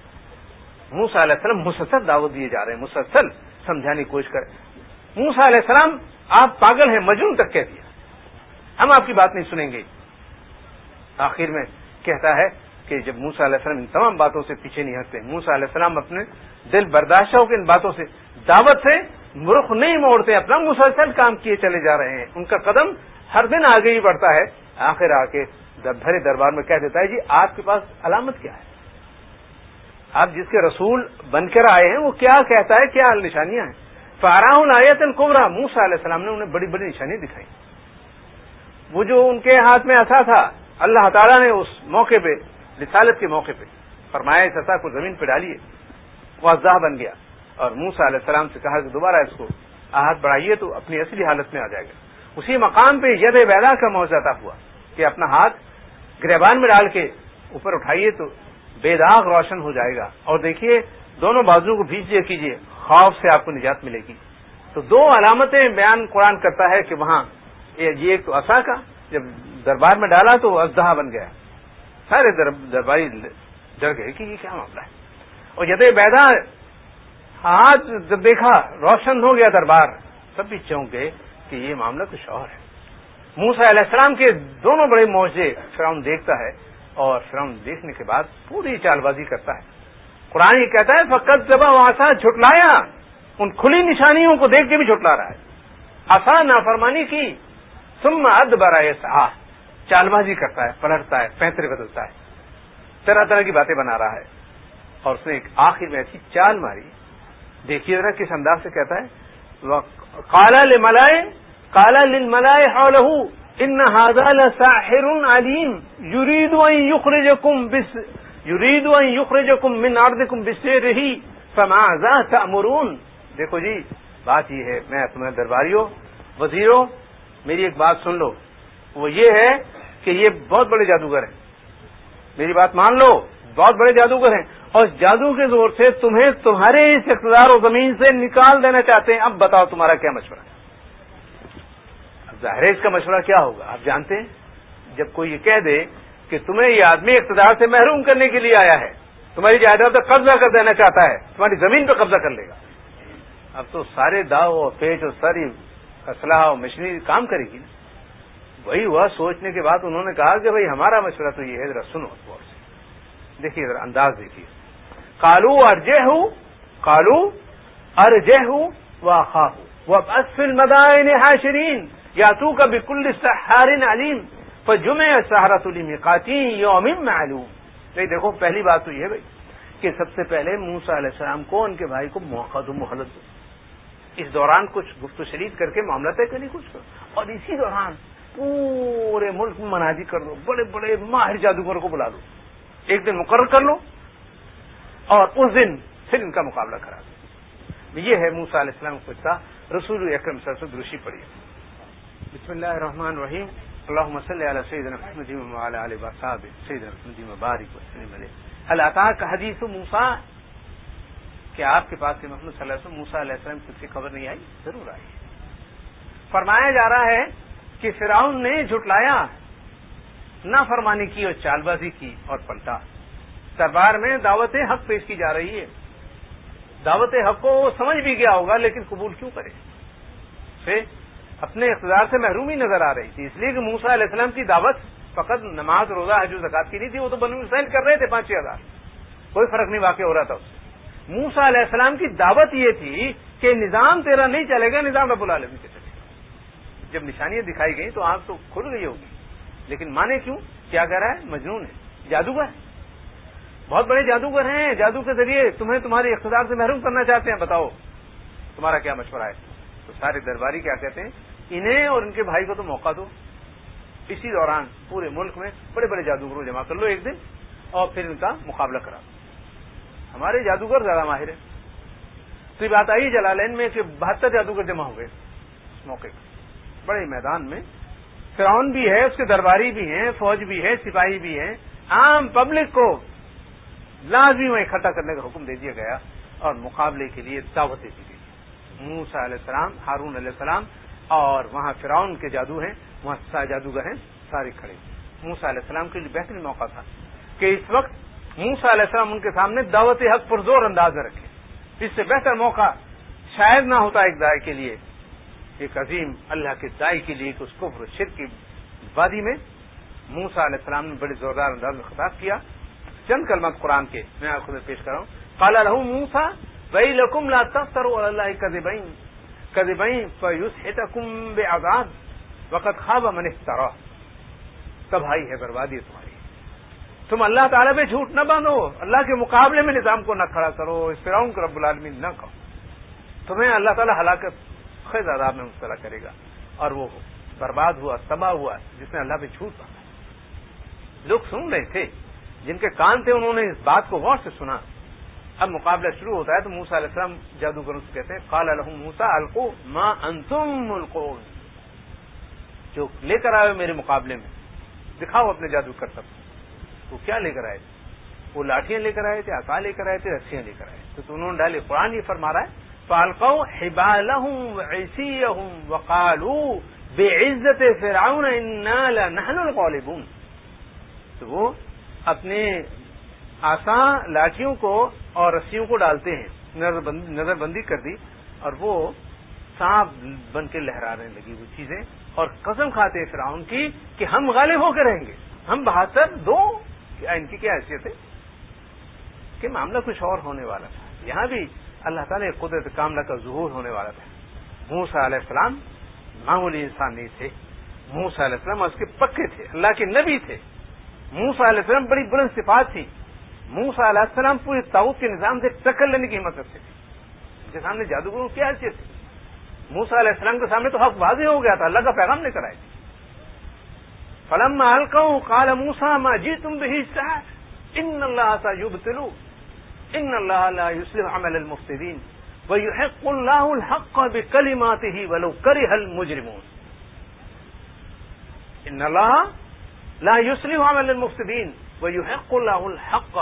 موسیٰ علیہ السلام مسلسل دعوت دیے جا رہے ہیں، مسلسل سمجھانے کی کوشش کریں. موسیٰ علیہ السلام آپ پاگل ہیں، مجنون تک کہہ دیا، ہم آپ کی بات نہیں سنیں گے. آخر میں کہتا ہے کہ جب موسیٰ علیہ السلام ان تمام باتوں سے پیچھے نہیں ہٹتے، موسیٰ علیہ السلام اپنے دل برداشت ہو کے ان باتوں سے، دعوت سے رخ نہیں موڑتے، اپنا مسلسل کام کیے چلے جا رہے ہیں. ان کا قدم ہر دن آگے ہی بڑھتا ہے. آخر آ کے بھرے دربار میں کہہ دیتا ہے جی آپ کے پاس علامت کیا ہے؟ آپ جس کے رسول بن کر آئے ہیں وہ کیا کہتا ہے، کیا نشانیاں ہیں؟ فاراہ الآیۃ الکبریٰ، موسیٰ علیہ السلام نے انہیں بڑی بڑی نشانی دکھائی. وہ جو ان کے ہاتھ میں عصا تھا، اللہ تعالیٰ نے اس موقع پہ، رسالت کے موقع پہ فرمایا اس عصا کو زمین پہ ڈالیے، وہ اژدہا بن گیا. اور موسیٰ علیہ السلام سے کہا کہ دوبارہ اس کو ہاتھ بڑھائیے تو اپنی اصلی حالت میں آ جائے گا. اسی مقام پہ ید بیضا کا معجزہ ہوا کہ اپنا ہاتھ گریبان میں ڈال کے اوپر اٹھائیے تو بے داغ روشن ہو جائے گا. اور دیکھیے دونوں بازو کو بھیج دیا کیجیے، خوف سے آپ کو نجات ملے گی. تو دو علامتیں بیان قرآن کرتا ہے کہ وہاں یہ ایک تو عصا کا، جب دربار میں ڈالا تو اژدہا بن گیا، سارے درباری ڈر گئے کہ یہ کیا معاملہ ہے. اور ید بیضا، ہاتھ جب دیکھا روشن ہو گیا دربار، سب بھی چونک گئے کہ یہ معاملہ کچھ اور ہے. موسیٰ علیہ السلام کے دونوں بڑے معجزے فرعون دیکھتا ہے، اور فرعون دیکھنے کے بعد پوری چال بازی کرتا ہے. قرآن یہ کہتا ہے فکذب وعصا، جھٹلایا، ان کھلی نشانیوں کو دیکھ کے بھی جھٹلا رہا ہے. عصا نافرمانی کی، ثم ادبر یسعی، چال بازی کرتا ہے، پلٹتا ہے، پینترے بدلتا ہے، طرح طرح کی باتیں بنا رہا ہے. اور اس نے ایک آخر میں ایسی چال ماری، دیکھیے ذرا کس انداز سے کہتا ہے، قال للملائ حوله ان هذا لساحر علیم يريد ان يخرجكم من ارضكم بسحره فماذا تأمرون. دیکھو جی بات یہ ہے، میں تمہیں درباریوں، وزیروں، میری ایک بات سن لو، وہ یہ ہے کہ یہ بہت بڑے جادوگر ہیں، میری بات مان لو، بہت بڑے جادوگر ہیں، اور جادو کے زور سے تمہیں تمہارے اس اقتدار و زمین سے نکال دینا چاہتے ہیں. اب بتاؤ تمہارا کیا مشورہ ہے؟ اب ظاہر ہے اس کا مشورہ کیا ہوگا، آپ جانتے ہیں. جب کوئی یہ کہہ دے کہ تمہیں یہ آدمی اقتدار سے محروم کرنے کے لیے آیا ہے، تمہاری جائیداد پر قبضہ کر دینا چاہتا ہے، تمہاری زمین پہ قبضہ کر لے گا۔ اب تو سارے داؤ اور پیچ اور ساری اسلحہ اور مشینری کام کرے گی نا۔ وہی ہوا، سوچنے کے بعد انہوں نے کہا کہ بھائی ہمارا مشورہ تو یہ ہے، ذرا سنو غور سے، دیکھیے ذرا انداز دیکھیے۔ قالوا ارجہ واخاہ وابعث فی المدائن حاشرین یاتوک بکل سحار علیم فجمع السحرۃ لمیقات یوم معلوم۔ دیکھو پہلی بات تو یہ ہے بھائی کہ سب سے پہلے موسیٰ علیہ السلام کو ان کے بھائی کو موقع دو، مہلت دو، اس دوران کچھ گفت و شنید کر کے معاملہ طے کرنے کچھ کرو، اور اسی دوران پورے ملک میں منادی کر دو، بڑے بڑے ماہر جادوگروں کو بلا لو، ایک دن مقرر کر لو اور اس دن پھر ان کا مقابلہ کرا دو۔ یہ ہے موسیٰ علیہ السلام کو قصہ۔ رسول اکرم صلی اللہ علیہ وسلم درشی پڑھیے۔ بسم اللہ الرحمن الرحیم، اللہم صلی علی سیدنا محمد وعلی آلہ وصحبہ سیدنا محمد وبارک وسلم علیہ۔ هل اتاک حدیث موسیٰ، کیا آپ کے پاس محمد صلی اللہ علیہ وسلم موسیٰ علیہ السلام کی کسی خبر نہیں آئی؟ ضرور آئی ہے۔ فرمایا جا رہا ہے کہ فرعون نے جھٹلایا، نافرمانی کی اور چال بازی کی اور پلٹا۔ دربار میں دعوت حق پیش کی جا رہی ہے، دعوت حق کو وہ سمجھ بھی گیا ہوگا لیکن قبول کیوں کرے؟ پھر اپنے اقتدار سے محرومی نظر آ رہی تھی، اس لیے کہ موسیٰ علیہ السلام کی دعوت فقط نماز روزہ حج و زکات کی نہیں تھی، وہ تو بنو اسرائیل کر رہے تھے 5,000، کوئی فرق نہیں واقع ہو رہا تھا اس سے۔ موسیٰ علیہ السلام کی دعوت یہ تھی کہ نظام تیرا نہیں چلے گا، نظام رب العالمین کے چلے گا۔ جب نشانیاں دکھائی گئی تو آنکھ تو کھل گئی ہوگی، لیکن مانے کیوں؟ کیا کہہ رہا ہے؟ مجنون ہے، جادوگر، بہت بڑے جادوگر ہیں، جادو کے ذریعے تمہیں تمہارے اقتدار سے محروم کرنا چاہتے ہیں، بتاؤ تمہارا کیا مشورہ ہے؟ تو سارے درباری کیا کہتے ہیں؟ انہیں اور ان کے بھائی کو تو موقع دو، اسی دوران پورے ملک میں بڑے بڑے جادوگروں جمع کر لو ایک دن اور پھر ان کا مقابلہ کرا دو۔ ہمارے جادوگر زیادہ ماہر ہیں۔ تو یہ بات آئی جلالین میں کہ 72 جادوگر جمع ہوئے اس موقع پر بڑے میدان میں۔ فرعون بھی ہے، اس کے درباری بھی ہیں، فوج بھی ہے، سپاہی بھی ہیں، عام پبلک کو لازمی وہاں اکٹھا کرنے کا حکم دے دیا گیا اور مقابلے کے لیے دعوت دے دی گئی۔ موسیٰ علیہ السلام، ہارون علیہ السلام اور وہاں فرعون کے جادو ہیں، وہاں سارے جادوگر ہیں، سارے کھڑے۔ موسیٰ علیہ السلام کے لیے بہترین موقع تھا کہ اس وقت موسیٰ علیہ السلام ان کے سامنے دعوت حق پرزور انداز میں رکھے۔ اس سے بہتر موقع شاید نہ ہوتا ایک داعی کے لیے، ایک عظیم اللہ کے داعی کے لیے کہ اس کفر و شرک کی وادی میں موسیٰ علیہ السلام نے بڑے زوردار انداز میں خطاب کیا۔ چند کلمات قرآن کے میں آپ کو پیش کر رہا ہوں۔ قال له موسیٰ ویلکم لا تفتروا علی اللہ کذبین فیسحتکم بعذاب وقد خاب من افترا۔ تباہی ہے، بربادی ہے تمہاری، تم اللہ تعالیٰ پہ جھوٹ نہ باندھو، اللہ کے مقابلے میں نظام کو نہ کھڑا کرو، اس فرعون کو رب العالمین نہ کہو، تمہیں اللہ تعالیٰ ہلاکت خیز عذاب میں مبتلا کرے گا۔ اور وہ برباد ہوا، تباہ ہوا جس نے اللہ پہ جھوٹ باندھا۔ لوگ سن رہے تھے، جن کے کان تھے انہوں نے اس بات کو غور سے سنا۔ اب مقابلہ شروع ہوتا ہے تو موسیٰ علیہ السلام جادوگروں سے کہتے ہیں قال لهم موسیٰ القوا ما انتم ملقون، جو لے کر آئے میرے مقابلے میں دکھاؤ اپنے جادو کر سب۔ وہ کیا لے کر آئے تھے؟ وہ لاٹھیاں لے کر آئے تھے، عصا لے کر آئے تھے، رسیاں لے کر آئے تھے۔ تو انہوں نے ڈالے۔ قرآن یہ فرما رہا ہے فالقوا حبالهم وعصيهم وقالوا بعزت فرعون انا لنحن الغالبون۔ تو وہ اپنے عصا، لاٹھیوں کو اور رسیوں کو ڈالتے ہیں، نظر بندی کر دی اور وہ سانپ بن کے لہرانے لگی وہ چیزیں، اور قسم کھاتے ہیں فرعون کی کہ ہم غالب ہو کے رہیں گے، ہم 72 ان کی کیا حیثیت ہے کہ معاملہ کچھ اور ہونے والا تھا۔ یہاں بھی اللہ تعالیٰ قدرت کاملہ کا ظہور ہونے والا تھا۔ موسیٰ علیہ السلام معمولی انسان نہیں تھے، موسیٰ علیہ السلام اس کے پکے تھے، اللہ کے نبی تھے۔ موسیٰ علیہ السلام بڑی بلند صفات تھی۔ موسیٰ علیہ السلام پورے طاغوت کے نظام سے ٹکر لینے کی ہمت رکھتے تھے۔ ان کے سامنے جادوگروں کی حیثیت تھی؟ موسیٰ علیہ السلام کے سامنے تو حق واضح ہو گیا تھا، اللہ کا پیغام لے کر آئے تھے۔ فلما القوا قال موسیٰ ما جئتم به السحر ان اللہ سيبطل ان اللہ لا يصلح عمل المفسدين ويحق الله الحق بكلماته ولو كره المجرمون۔ ان اللہ لا يصلح عمل المفسدين ويحق الله الحق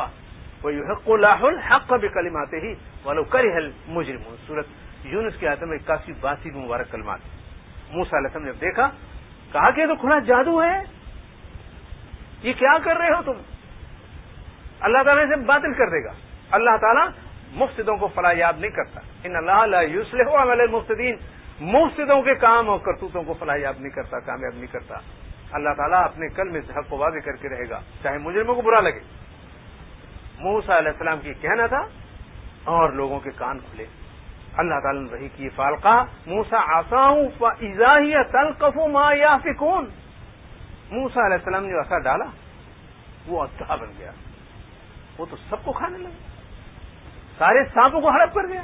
بكلماته ولو كره المجرمون۔ سورۃ یونس کی آیت میں 81-82 مبارک کلمات۔ موسیٰ علیہ السلام نے جب دیکھا، کہا کہ یہ تو کھلا جادو ہے، یہ کیا کر رہے ہو تم؟ اللہ تعالیٰ اسے باطل کر دے گا. اللہ تعالیٰ مفسدوں کو فلاح یاب نہیں کرتا. ان اللہ لا یصلح عمل المفسدین، مفسدوں کے کام اور کرتوتوں کو فلاح یاب نہیں کرتا، کامیاب نہیں کرتا. اللہ تعالیٰ اپنے کلمے سے حق کو واضح کر کے رہے گا، چاہے مجرموں کو برا لگے. موسیٰ علیہ السلام کی کہنا تھا اور لوگوں کے کان کھلے. اللہ تعالیٰ نے وحی کی، فالقا موسیٰ عصاہ فاذا ہی تلقف ما یافکون. موسیٰ علیہ السلام نے عصا ڈالا، وہ اژدہا بن گیا. وہ تو سب کو کھانے لگا، سارے سانپوں کو ہڑپ کر گیا،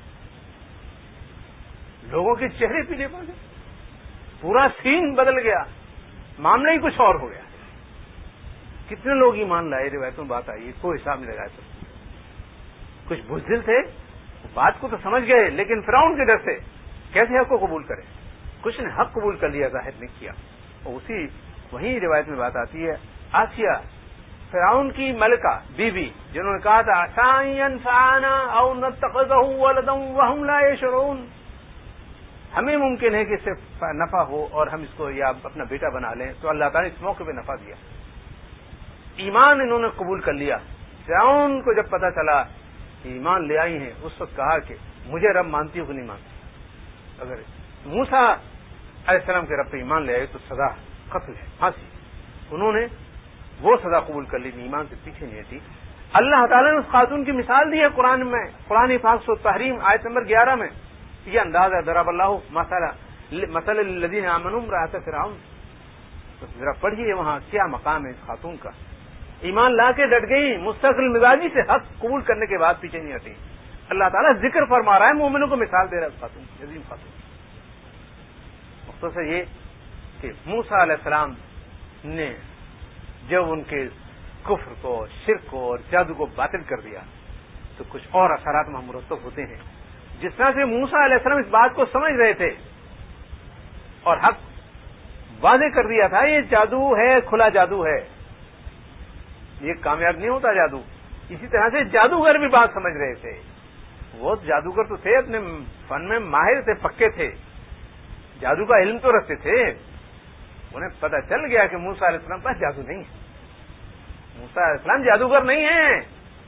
لوگوں کے چہرے پیلے پڑ گئے، پورا سین بدل گیا، معاملہ ہی کچھ اور ہو گیا. کتنے لوگ ایمان لائے، روایتوں میں بات آئی، کوئی حساب نہیں لگایا. کچھ بزدل تھے، بات کو تو سمجھ گئے، لیکن فرعون کے ڈر سے کیسے حق کو قبول کرے. کچھ نے حق قبول کر لیا، ظاہر نہیں کیا. اور وہی روایت میں بات آتی ہے، آسیہ فرعون کی ملکہ بیوی، جنہوں نے کہا تھا عسى ينفعنا او نتخذه ولدا وهم لا يشعرون، ہمیں ممکن ہے کہ اس سے نفع ہو اور ہم اس کو یا اپنا بیٹا بنا لیں. تو اللہ تعالیٰ نے اس موقع پہ نفع دیا. ایمان انہوں نے قبول کر لیا. فرعون کو جب پتا چلا کہ ایمان لے آئی ہیں، اس وقت کہا کہ مجھے رب مانتی ہو کہ نہیں مانتی. اگر موسیٰ علیہ السلام کے رب پہ ایمان لے آئے تو سزا قتل ہے، پھانسی. انہوں نے وہ سزا قبول کر لی، ایمان سے پیچھے نہیں ہٹی. اللہ تعالیٰ نے اس خاتون کی مثال دی ہے قرآن میں، قرآن پاک سورۃ تحریم آیت نمبر 11 میں. یہ انداز ہے، ضرب اللہ مثل الذین آمنوا امرأۃ فرعون. تو ذرا پڑھیے وہاں کیا مقام ہے اس خاتون کا. ایمان لا کے ڈٹ گئی، مستقل مزاجی سے حق قبول کرنے کے بعد پیچھے نہیں ہٹی. اللہ تعالیٰ ذکر فرما رہا ہے، مومنوں کو مثال دے رہا ہے اس خاتون کی، عظیم خاتون. مختصر یہ کہ موسیٰ علیہ السلام نے جب ان کے کفر کو، شرک کو اور جادو کو باطل کر دیا تو کچھ اور اثرات وہاں مرتب ہوتے ہیں. جس طرح سے موسیٰ علیہ السلام اس بات کو سمجھ رہے تھے اور حق واضح کر دیا تھا، یہ جادو ہے، کھلا جادو ہے، یہ کامیاب نہیں ہوتا جادو. اسی طرح سے جادوگر بھی بات سمجھ رہے تھے. وہ جادوگر تو تھے، اپنے فن میں ماہر تھے، پکے تھے، جادو کا علم تو رکھتے تھے. انہیں پتہ چل گیا کہ موسیٰ علیہ السلام پاس جادو نہیں ہے، موسیٰ علیہ السلام جادوگر نہیں ہیں.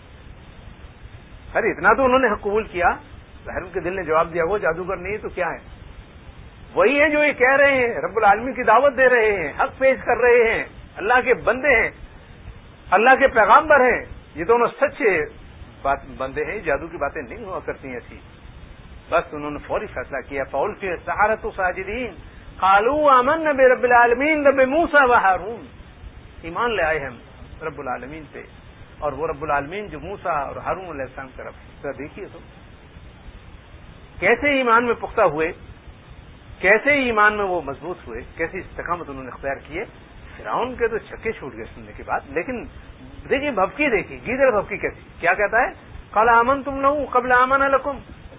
ارے اتنا تو انہوں نے حق قبول کیا، ظاہر ان کے دل نے جواب دیا وہ جادوگر نہیں ہے تو کیا ہے. وہی ہیں جو یہ کہہ رہے ہیں، رب العالمین کی دعوت دے رہے ہیں، حق پیش کر رہے ہیں، اللہ کے بندے ہیں، اللہ کے پیغامبر ہیں. یہ دونوں سچے بندے ہیں، جادو کی باتیں نہیں ہوا کرتی ایسی. بس انہوں نے فوری فیصلہ کیا، فَأُلْقِيَ السَّحَرَةُ سَاجِدِينَ قَالُوا آمَنَّا بِرَبِّ الْعَالَمِينَ رب موسیٰ وہارون. ایمان لے آئے ہم رب العالمین پہ، اور وہ رب العالمین جو موسیٰ اور ہارون علیہ السلام کا رب ہے. ذرا دیکھیے تو کیسے ایمان میں پختہ ہوئے، کیسے ایمان میں وہ مضبوط ہوئے، کیسی استقامت انہوں نے اختیار کیے. فرعون کے تو چھکے چھوٹ گئے سننے کے بعد. لیکن دیکھیے بھبکی، دیکھیے گیدڑ بھبکی کیسی، کیا کہتا ہے، قال آمنتم له قبل آمن لكم،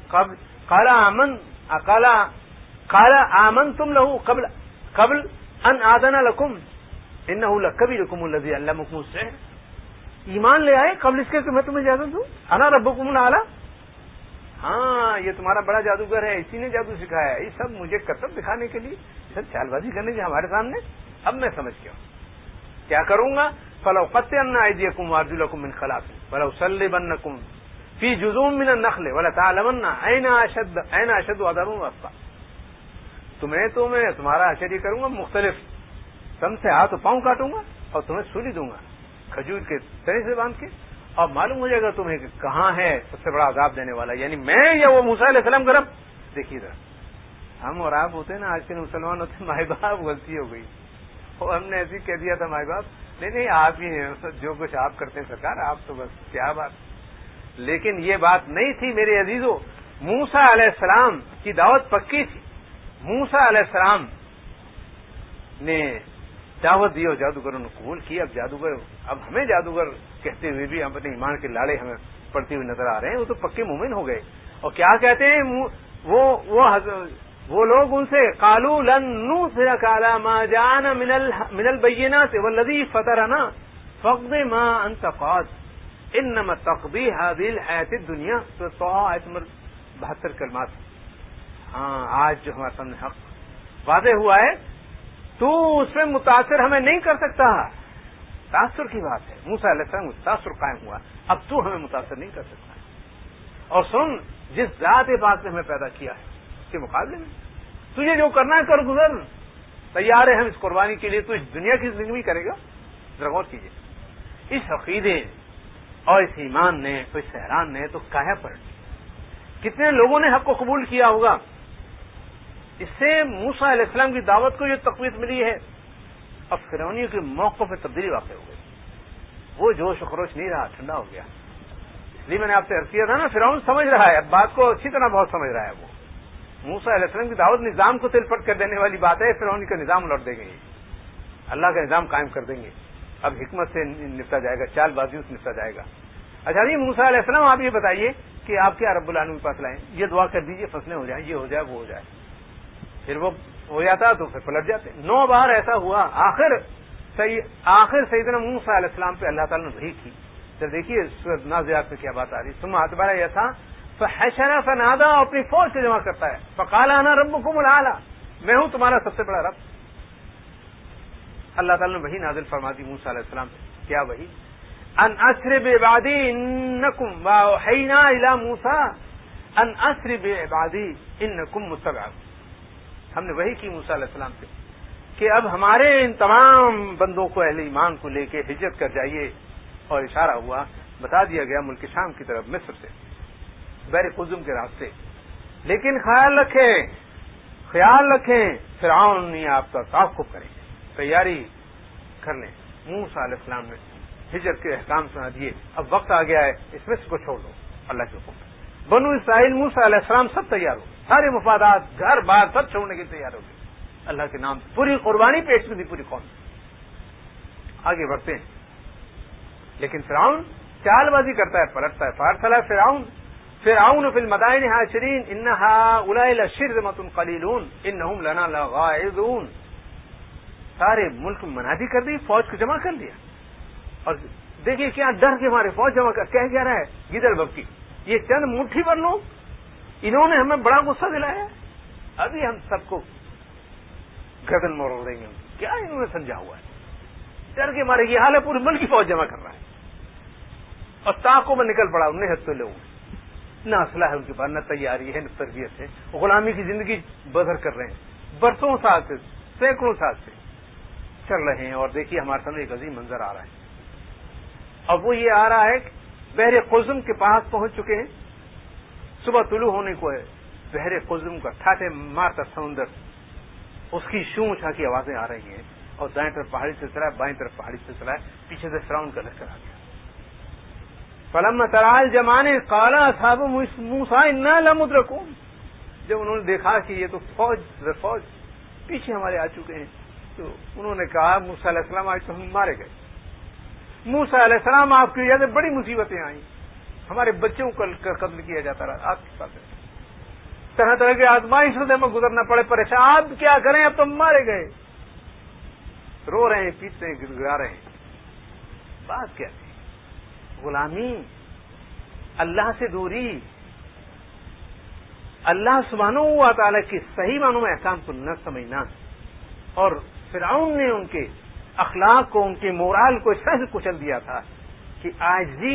قال آمنتم له قبل ان آذن لكم انه لكبيركم الذي علمكم السحر. ایمان لے آئے قبل اس کے کہ میں تمہیں اجازت دوں، انا ربکم الاعلی. ہاں یہ تمہارا بڑا جادوگر ہے، اسی نے جادو سکھایا ہے. یہ سب مجھے کرتب دکھانے کے لیے، سب چال بازی کرنے کے ہمارے سامنے. اب میں سمجھ گیا کیا کروں گا. فَلَوْقَطِّعَنَّ أَيْدِيَكُمْ وَأَرْجُلَكُمْ مِنْ خِلَافٍ وَلَأُصَلِّبَنَّكُمْ فِي جُذُوعِ مِنَ النَّخْلِ وَلَتَعْلَمُنَّ أَيْنَ أَشَدُّ عَذَابًا وَأَبْقَىٰ. تمہیں تو میں تمہارا اشر یہ کروں گا مختلف، تم سے ہاتھ و پاؤں کاٹوں گا اور تمہیں سولی دوں گا کھجور کے تنے سے باندھ کے، اور معلوم ہو جائے گا تمہیں کہ کہاں ہے سب سے بڑا عذاب دینے والا، یعنی میں یا وہ موسیٰ علیہ السلام کا رب. دیکھیے ذرا، ہم اور آپ ہوتے ہیں نا، آج کے مسلمان ہوتے ہیں، مائی باپ غلطی ہو گئی اور ہم نے ایسے کہہ دیا تھا مائی باپ، نہیں آپ ہی ہیں، جو کچھ آپ کرتے ہیں سرکار، آپ تو بس کیا بات. لیکن یہ بات نہیں تھی میرے عزیزو. موسیٰ علیہ السلام کی دعوت پکی تھی. موسیٰ علیہ السلام نے دعوت دی اور جادوگروں نے قبول کی. اب جادوگر، اب ہمیں جادوگر کہتے ہوئے بھی ہم اپنے ایمان کے لاڑے ہمیں پڑتے ہوئے نظر آ رہے ہیں. وہ تو پکے مومن ہو گئے. اور کیا کہتے ہیں وہ لوگ ان سے، قالوا لن نؤثرك على ما جاءنا من البينات والذي فطرنا فاقض ما انت قاض انما تقضي هذه الحياة الدنيا. تو آیت نمبر 72 کلمات. ہاں آج جو ہمارے سامنے حق واضح ہوا ہے، تو اس میں متاثر ہمیں نہیں کر سکتا. تاثر کی بات ہے. موسیٰ علیہ السلام کو تاثر قائم ہوا. اب تو ہمیں متاثر نہیں کر سکتا. اور سن، جس ذات پاک نے ہمیں پیدا کیا ہے اس کے مقابلے میں تجھے جو کرنا ہے کر گزر، تیار ہے ہم اس قربانی کے لیے. تو اس دنیا کی زندگی بھی کرے گا. ذرا غور کیجیے. اس عقیدے اور اس ایمان نے تو اس حیران نے تو کایا پلٹ. کتنے لوگوں نے حق کو قبول کیا ہوگا. اس سے موسیٰ علیہ السلام کی دعوت کو جو تقویت ملی ہے، اب فرعونیوں کے موقع پہ تبدیلی واقع ہو گئی. وہ جوش و خروش نہیں رہا، ٹھنڈا ہو گیا. اس لیے میں نے آپ سے عرض کیا تھا نا، فرعون سمجھ رہا ہے، اب بات کو اچھی طرح بہت سمجھ رہا ہے. وہ موسیٰ علیہ السلام کی دعوت نظام کو تل پٹ کر دینے والی بات ہے. فرعون کا نظام لوٹ دیں گے، اللہ کا نظام قائم کر دیں گے. اب حکمت سے نپٹا جائے گا، چال بازیوں سے نپٹا جائے گا. اچھا جی موسیٰ علیہ السلام آپ یہ بتائیے کہ آپ کیا رب العالمین کے پاس لائیں؟ یہ دعا کر دیجئے فصلیں ہو جائیں، یہ ہو جائے وہ ہو جائے. پھر وہ ہو جاتا تو پھر پلٹ جاتے. 9 بار ایسا ہوا. آخر سیدنا موسیٰ علیہ السلام پہ اللہ تعالیٰ نے وحی کی. جب دیکھیے سورۃ نازعات میں کیا بات آ رہی. ثم ادبر ایسا فحشر فنادى، اپنی فوج سے جمع کرتا ہے. فقال انا ربكم الاعلى، میں ہوں تمہارا سب سے بڑا رب. اللہ تعالیٰ نے وحی نازل فرما دی موسیٰ علیہ السلام سے. کیا وحی؟ ان اسر بعبادی انکم واوحینا الی موسیٰ ان اسر بعبادی انکم متبعون. ہم نے وحی کی موسیٰ علیہ السلام سے کہ اب ہمارے ان تمام بندوں کو، اہل ایمان کو لے کے ہجرت کر جائیے. اور اشارہ ہوا، بتا دیا گیا ملک شام کی طرف، مصر سے، بحر قزم کے راستے. لیکن خیال رکھیں فرعون نہیں آپ کا تعاقب کریں گے، تیاری کر لیں. موسیٰ علیہ السلام نے ہجرت کے احکام سنا دیے. اب وقت آ گیا ہے، اس مصر کو چھوڑ دو اللہ کے حکم. بنو اسرائیل موسیٰ علیہ السلام سب تیار ہو، سارے مفادات گھر بار سب چھوڑنے کے تیار ہو گئے. اللہ کے نام پوری قربانی پیش کی تھی پوری قوم. آگے بڑھتے ہیں. لیکن فرعون چال بازی کرتا ہے، پلٹتا ہے. فارسل فرعون فی المدائن حاشرین ان هؤلاء لشرذمة قلیلون انہم لنا لغائظون. سارے ملک میں منادی کر دی، فوج کو جمع کر لیا. اور دیکھیے کیا ڈر کے ہمارے فوج جمع کر کہہ کیا رہا ہے گدڑ بکی، یہ چند مٹھی پر لوگ، انہوں نے ہمیں بڑا غصہ دلایا، ابھی ہم سب کو گردن موڑ دیں گے. کیا انہوں نے سمجھا ہوا ہے؟ ڈر کے مارے یہ حال ہے، پورے ملک کی فوج جمع کر رہا ہے. اور طاقوں میں نکل پڑا. انہیں ہتھے لوگ نہ اسلحہ ہے ان کے پاس، نہ تیاری ہے، نہ تربیت ہے. غلامی کی زندگی بسر کر رہے ہیں، برسوں سال سے، سینکڑوں سال سے چل رہے ہیں. اور دیکھیے ہمارے سامنے ایک عظیم منظر آ رہا ہے. اب وہ یہ آ رہا ہے کہ بحر قزم کے پاس پہنچ چکے ہیں. صبح طلوع ہونے کو ہے. بحر قزم کا ٹھاٹھے مارتا سمندر، اس کی شوں چھا کی آوازیں آ رہی ہیں. اور دائیں طرف پہاڑی سلسلہ ہے، بائیں طرف پہاڑی سلسلہ ہے. پیچھے سے فرعون کا لشکر آ گیا. فلما ترى الجمعان قال اصحاب موسى انا لمدركون. جب انہوں نے دیکھا کہ یہ تو فوج پیچھے ہمارے آ چکے ہیں، تو انہوں نے کہا موسیٰ علیہ السلام آج تو ہم مارے گئے. موسیٰ علیہ السلام آپ کی وجہ سے بڑی مصیبتیں آئیں، ہمارے بچوں کو قتل کیا جاتا رہا آپ کے ساتھ، طرح طرح کے آزمائشوں سے ہمیں گزرنا پڑے، پریشان. آپ کیا کریں، اب تو مارے گئے. رو رہے ہیں، پیٹتے ہیں، گڑگڑا رہے ہیں. بات کیا تھی؟ غلامی، اللہ سے دوری، اللہ سبحانہ و تعالیٰ کے صحیح معنوں میں احکام کو نہ سمجھنا. اور فرعون نے ان کے اخلاق کو، ان کے مورال کو اس طرح سے کچل دیا تھا کہ عاجزی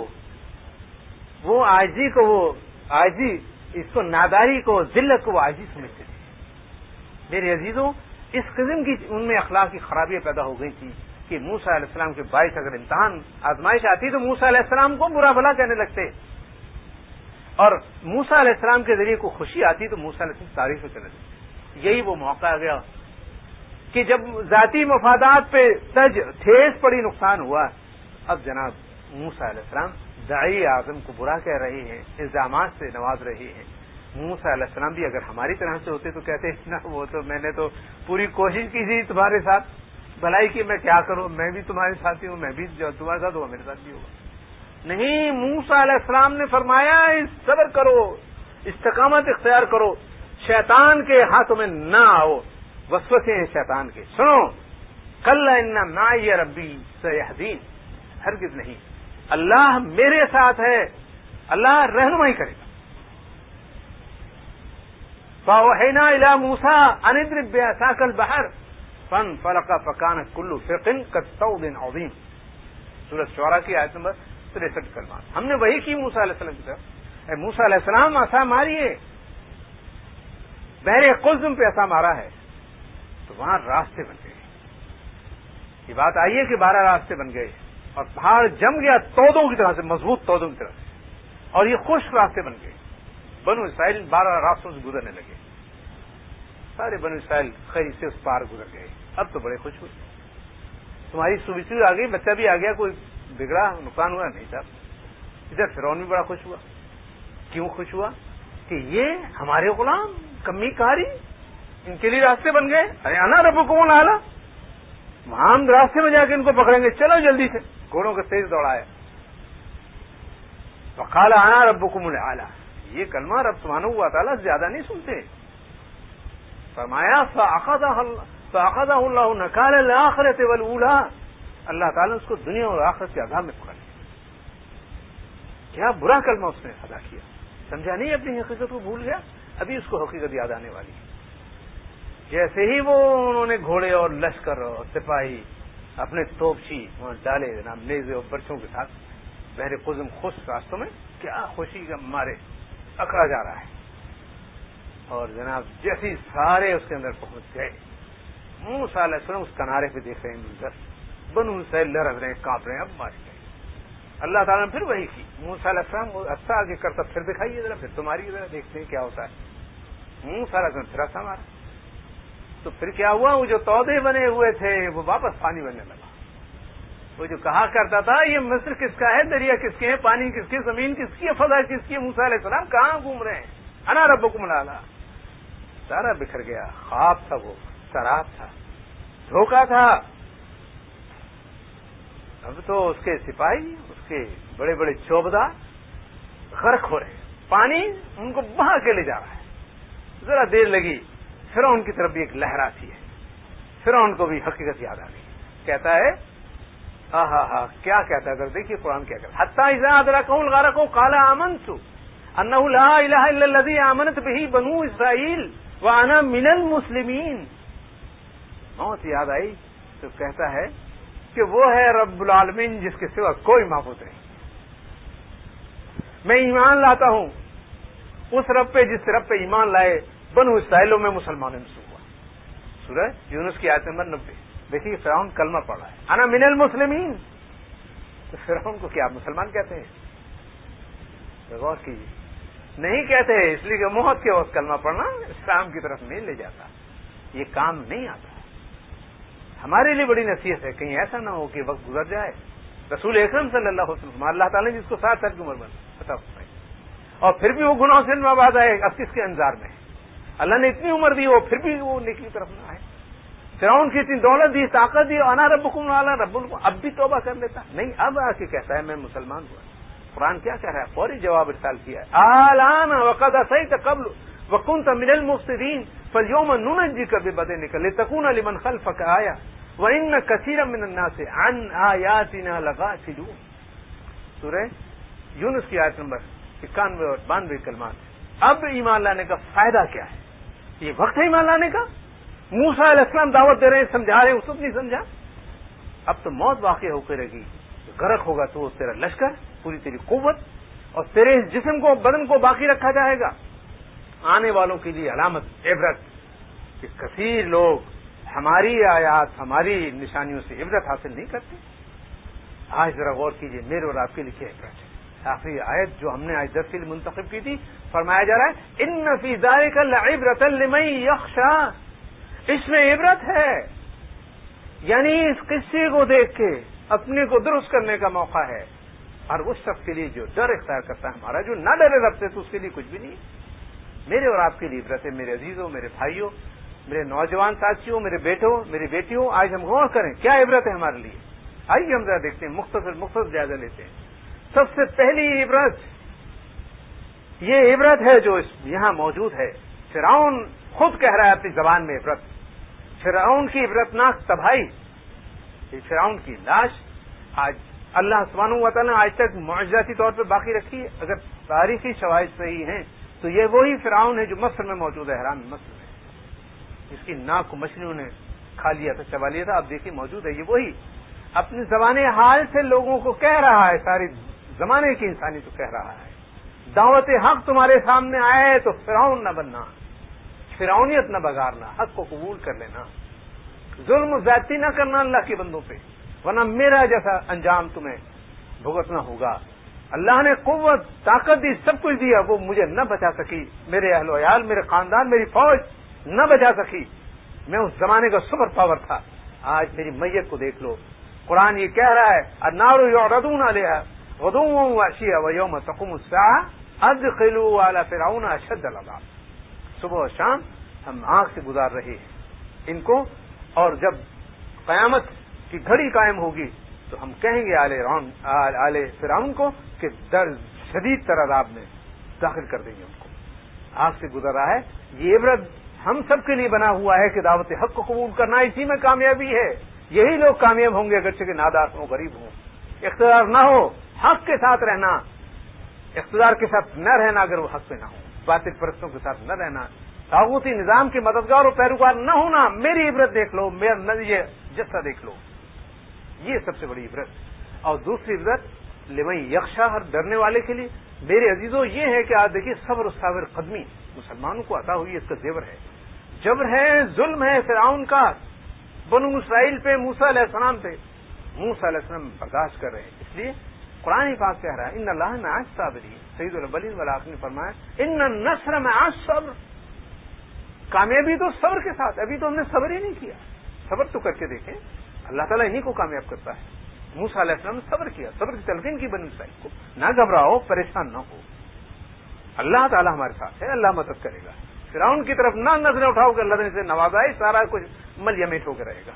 اس کو ناداری کو، ذلت کو وہ عاجزی سمجھتے تھے. میرے عزیزوں، اس قسم کی ان میں اخلاق کی خرابیاں پیدا ہو گئی تھی کہ موسیٰ علیہ السلام کے باعث اگر امتحان آزمائش آتی تو موسیٰ علیہ السلام کو برا بھلا کہنے لگتے، اور موسیٰ علیہ السلام کے ذریعے کو خوشی آتی تو موسیٰ علیہ السلام تعریف کرنے لگتے. یہی وہ موقع آ گیا کہ جب ذاتی مفادات پہ ٹھیس پڑی، نقصان ہوا. اب جناب موسیٰ علیہ السلام داعی اعظم کو برا کہہ رہے ہیں، الزامات سے نواز رہے ہیں. موسیٰ علیہ السلام بھی اگر ہماری طرح سے ہوتے تو کہتے نا وہ تو میں نے تو پوری کوشش کی تھی تمہارے ساتھ بھلائی کی، میں کیا کروں، میں بھی تمہارے ساتھی ہوں، میں بھی جو تمہارے ساتھ ہوا میرے ساتھ بھی ہوگا. نہیں، موسیٰ علیہ السلام نے فرمایا صبر کرو، استقامت اختیار کرو، شیطان کے ہاتھوں میں نہ آؤ. وسوسے ہیں شیطان کے. سنو، کل ان معی ربی سیہدین، ہرگز نہیں، اللہ میرے ساتھ ہے، اللہ رہنمائی کرے گا. فاوحینا الی موسیٰ ان اضرب بعصاک البحر فانفلق فکان کل فرق کالطود العظیم. سورۃ شعراء کی آیت نمبر 63 کلمات. ہم نے وہی کی موسیٰ علیہ السلام کی طرف. اے موسیٰ علیہ السلام عصا ماریے. بحر قلزم پہ عصا مارا ہے تو وہاں راستے بن گئے. یہ بات آئی ہے کہ 12 راستے بن گئے اور پہاڑ جم گیا تودوں کی طرح سے, مضبوط تودوں کی طرح سے, اور یہ خشک راستے بن گئے. بنو اسرائیل 12 راستوں سے گزرنے لگے. سارے بنو اسرائیل خیر سے اس پار گزر گئے. اب تو بڑے خوش ہوئے. تمہاری سویچی آ گئی, بچہ بھی آ گیا, کوئی بگڑا نقصان ہوا نہیں صاحب. ادھر فرعون بھی بڑا خوش ہوا. کیوں خوش ہوا؟ کہ یہ ہمارے غلام کمی کاری, ان کے لیے راستے بن گئے. ارے انا ربکم الاعلی, وہاں ہم راستے میں جا کے ان کو پکڑیں گے, چلو جلدی سے. گھوڑوں کو تیز دوڑایا. وقال انا ربکم الاعلی, یہ کلمہ رب سبحانہ و تعالیٰ زیادہ نہیں سنتے. فرمایا فاخذہ اللہ نکال الاخرۃ والاولی, اللہ تعالیٰ نے اس کو دنیا اور آخرت کے عذاب میں پکڑ لیا. کیا برا کلمہ اس نے ادا کیا. سمجھا نہیں, اپنی حقیقت کو بھول گیا. ابھی اس کو حقیقت یاد آنے والی ہے. جیسے ہی وہ انہوں نے گھوڑے اور لشکر اور سپاہی اپنے توپچی وہاں ڈالے جناب, نیزے اور برچوں کے ساتھ بحر قزم خشک راستوں میں, کیا خوشی کا مارے اکڑا جا رہا ہے. اور جناب جیسی سارے اس کے اندر پہنچ گئے, موسیٰ علیہ السلام اس کنارے پہ دیکھ رہے ہیں منظر, بنو اسرائیل لرز رہے ہیں, کانپ رہے ہیں. اب مار گئے. اللہ تعالیٰ نے پھر وہی کی. موسیٰ علیہ السلام اچھا آگے کرتا, پھر دکھائیے ذرا, پھر تمہاری ذرا دیکھتے ہیں کیا ہوتا ہے. موسیٰ علیہ السلام پھر ایسا مارا. تو پھر کیا ہوا, وہ جو تودے بنے ہوئے تھے وہ واپس پانی بننے لگا. وہ جو کہا کرتا تھا یہ مصر کس کا ہے, دریا کس کے ہیں, پانی کس کی, زمین کس کی ہے, فضا کس کی ہے, موسیٰ علیہ السلام کہاں گھوم رہے ہیں, انا ربکم الاعلی. سارا بکھر گیا. خواب تھا, وہ سراب تھا, دھوکہ تھا. اب تو اس کے سپاہی, اس کے بڑے بڑے چوبدار غرق ہو رہے ہیں. پانی ان کو بہا کے لے جا رہا ہے. ذرا دیر لگی, فرعون کی طرف بھی ایک لہر آتی ہے. فرعون کو بھی حقیقت یاد آ گئی. کہتا ہے ہاں کیا کہتا ہے, اگر دیکھیے قرآن کیا کہتا ہے, حتی اذا ادرکہ الغرق قال آمنت انہ لا الہ الا الذی آمنت بہ بنو اسرائیل وانا من المسلمین. موت یاد آئی تو کہتا ہے کہ وہ ہے رب العالمین جس کے سوا کوئی معبود نہیں. میں ایمان لاتا ہوں اس رب پہ جس رب پہ ایمان لائے بنو اسرائیلوں میں مسلمانوں میں سے ہوا. سورہ یونس کی آیت نمبر 90. دیکھیے فرعون کلمہ پڑھ رہا ہے, انا من المسلمین. تو فرعون کو کیا مسلمان کہتے ہیں؟ غور کیجیے. نہیں کہتے, اس لیے کہ موت کے وقت کلمہ پڑھنا اسلام کی طرف نہیں لے جاتا, یہ کام نہیں آتا. ہمارے لیے بڑی نصیحت ہے, کہیں ایسا نہ ہو کہ وقت گزر جائے. رسول اکرم صلی اللہ علیہ وسلم, اللہ تعالیٰ نے جس کو 60 سال کی عمر عطا فرمائی, اور پھر بھی وہ گناہوں سے آباد آئے, اب کس کے انتظار میں ہے؟ اللہ نے اتنی عمر دی, وہ پھر بھی وہ نیکی کی طرف نہ آئے. فرعون کی اتنی دولت دی, طاقت دی, انا ربکم الاعلی, رب العالمین, اب بھی توبہ کر لیتا نہیں. اب آ کے کہتا ہے میں مسلمان ہوا. قرآن کیا کہہ رہا ہے؟ فوری جواب ارسال کیا ہے, الآن وقد عصیت قبل وکنت من المفسدین فاليوم ننجیک ببدنک لتکون لمن خلفک آیہ وان کثیرا من الناس عن آیاتنا لغافلون. سورہ یونس کی آیت نمبر 91 اور 92 کلمات. اب ایمان لانے کا فائدہ کیا ہے؟ یہ وقت ہے ایمان لانے کا. موسیٰ علیہ السلام دعوت دے رہے ہیں, سمجھا رہے ہیں, اس وقت نہیں سمجھا. اب تو موت واقع ہو کے رہے گی. غرق ہوگا تو تیرا لشکر, پوری تیری قوت اور تیرے اس جسم کو, بدن کو باقی رکھا جائے گا. آنے والوں کے لیے علامت عبرت کہ کثیر لوگ ہماری آیات, ہماری نشانیوں سے عبرت حاصل نہیں کرتے. آج ذرا غور کیجیے, میرے اور آپ کے لیے کیا عبرت ہے. آخری آیت جو ہم نے آج 10 کے لیے منتخب کی تھی, فرمایا جا رہا ہے ان فی ذلک لعبرۃ لمن یخشی, اس میں عبرت ہے. یعنی اس قصے کو دیکھ کے اپنے کو درست کرنے کا موقع ہے. اور اس شخص کے لیے جو ڈر اختیار کرتا ہے ہمارا, جو نہ ڈرے رب سے, تو اس کے لیے کچھ بھی نہیں. میرے اور آپ کے لیے عبرت ہے. میرے عزیزوں, میرے بھائیوں, میرے نوجوان ساتھیوں, میرے بیٹوں, میری بیٹیوں, آج ہم غور کریں کیا عبرت ہے ہمارے لیے. آئیے ہم ذرا دیکھتے ہیں, مختصر جائزہ لیتے ہیں. سب سے پہلی عبرت یہ عبرت ہے جو یہاں موجود ہے. فرعون خود کہہ رہا ہے اپنی زبان میں عبرت. فرعون کی عبرتناک تباہی, فرعون کی لاش آج اللہ سبحانہ و تعالیٰ نے آج تک معجزاتی طور پہ باقی رکھی ہے. اگر تاریخی شواہد صحیح ہیں تو یہ وہی فرعون ہے جو مصر میں موجود ہے, حرام مصر میں, جس کی ناک کو مچھلیوں نے کھا لیا تھا, چبا لیا تھا. اب دیکھیے موجود ہے یہ وہی. اپنی زبان حال سے لوگوں کو کہہ رہا ہے، ساری زمانے کی انسانی تو کہہ رہا ہے، دعوت حق تمہارے سامنے آئے تو فرعون نہ بننا، فرعونیت نہ بگارنا، حق کو قبول کر لینا، ظلم و زیادتی نہ کرنا اللہ کے بندوں پہ، ورنہ میرا جیسا انجام تمہیں بھگتنا ہوگا۔ اللہ نے قوت، طاقت دی، سب کچھ دیا، وہ مجھے نہ بچا سکی، میرے اہل و عیال، میرے خاندان، میری فوج نہ بچا سکی، میں اس زمانے کا سپر پاور تھا۔ آج میری میت کو دیکھ لو، قرآن یہ کہہ رہا ہے النار یعرضون علیہا غدوا وعشیا ویوم تقوم الساعہ ادخلوا آل فرعون اشد العذاب۔ صبح و شام ہم آنکھ سے گزار رہے ہیں ان کو، اور جب قیامت کی گھڑی قائم ہوگی تو ہم کہیں گے آل فرعون کو کہ در شدید تر عذاب میں داخل کر دیں گے ان کو۔ آنکھ سے گزر رہا ہے، یہ عبرت ہم سب کے لیے بنا ہوا ہے کہ دعوت حق کو قبول کرنا اسی میں کامیابی ہے۔ یہی لوگ کامیاب ہوں گے اگرچہ کہ نادار ہوں، غریب ہوں، اقتدار نہ ہو، حق کے ساتھ رہنا، اقتدار کے ساتھ نہ رہنا اگر وہ حق پہ نہ ہو، باطل پرستوں کے ساتھ نہ رہنا، طاغوتی نظام کے مددگار اور پیروکار نہ ہونا۔ میری عبرت دیکھ لو، میرا نظریہ جسا دیکھ لو، یہ سب سے بڑی عبرت۔ اور دوسری عبرت لمن یخشا، ہر ڈرنے والے کے لیے میرے عزیزوں یہ ہے کہ آج دیکھیے صبر و صابر قدمی مسلمانوں کو عطا ہوئی، اس کا زیور ہے، جبر ہے، ظلم ہے فرعون کا بنو اسرائیل پہ، موسیٰ علیہ السلام پہ، موسیٰ علیہ السلام برداشت کر رہے ہیں۔ اس لیے قرآن پاک کہہ رہا ہے ان اللہ مع الصابرین، سید الاولین والآخرین نے فرمایا ان النصر مع الصبر، کامیابی تو صبر کے ساتھ۔ ابھی تو ہم نے صبر ہی نہیں کیا، صبر تو کر کے دیکھیں، اللہ تعالیٰ انہیں کو کامیاب کرتا ہے۔ موسیٰ علیہ السلام نے صبر کیا، صبر کی تلقین کی بنی اسرائیل کو، نہ گھبراؤ، پریشان نہ ہو، اللہ تعالیٰ ہمارے ساتھ ہے، اللہ مدد کرے گا۔ فرعون کی طرف نہ نظریں اٹھاؤ کہ اللہ نے اسے نوازا ہے، سارا کچھ ملیمیٹ ہو کے رہے گا۔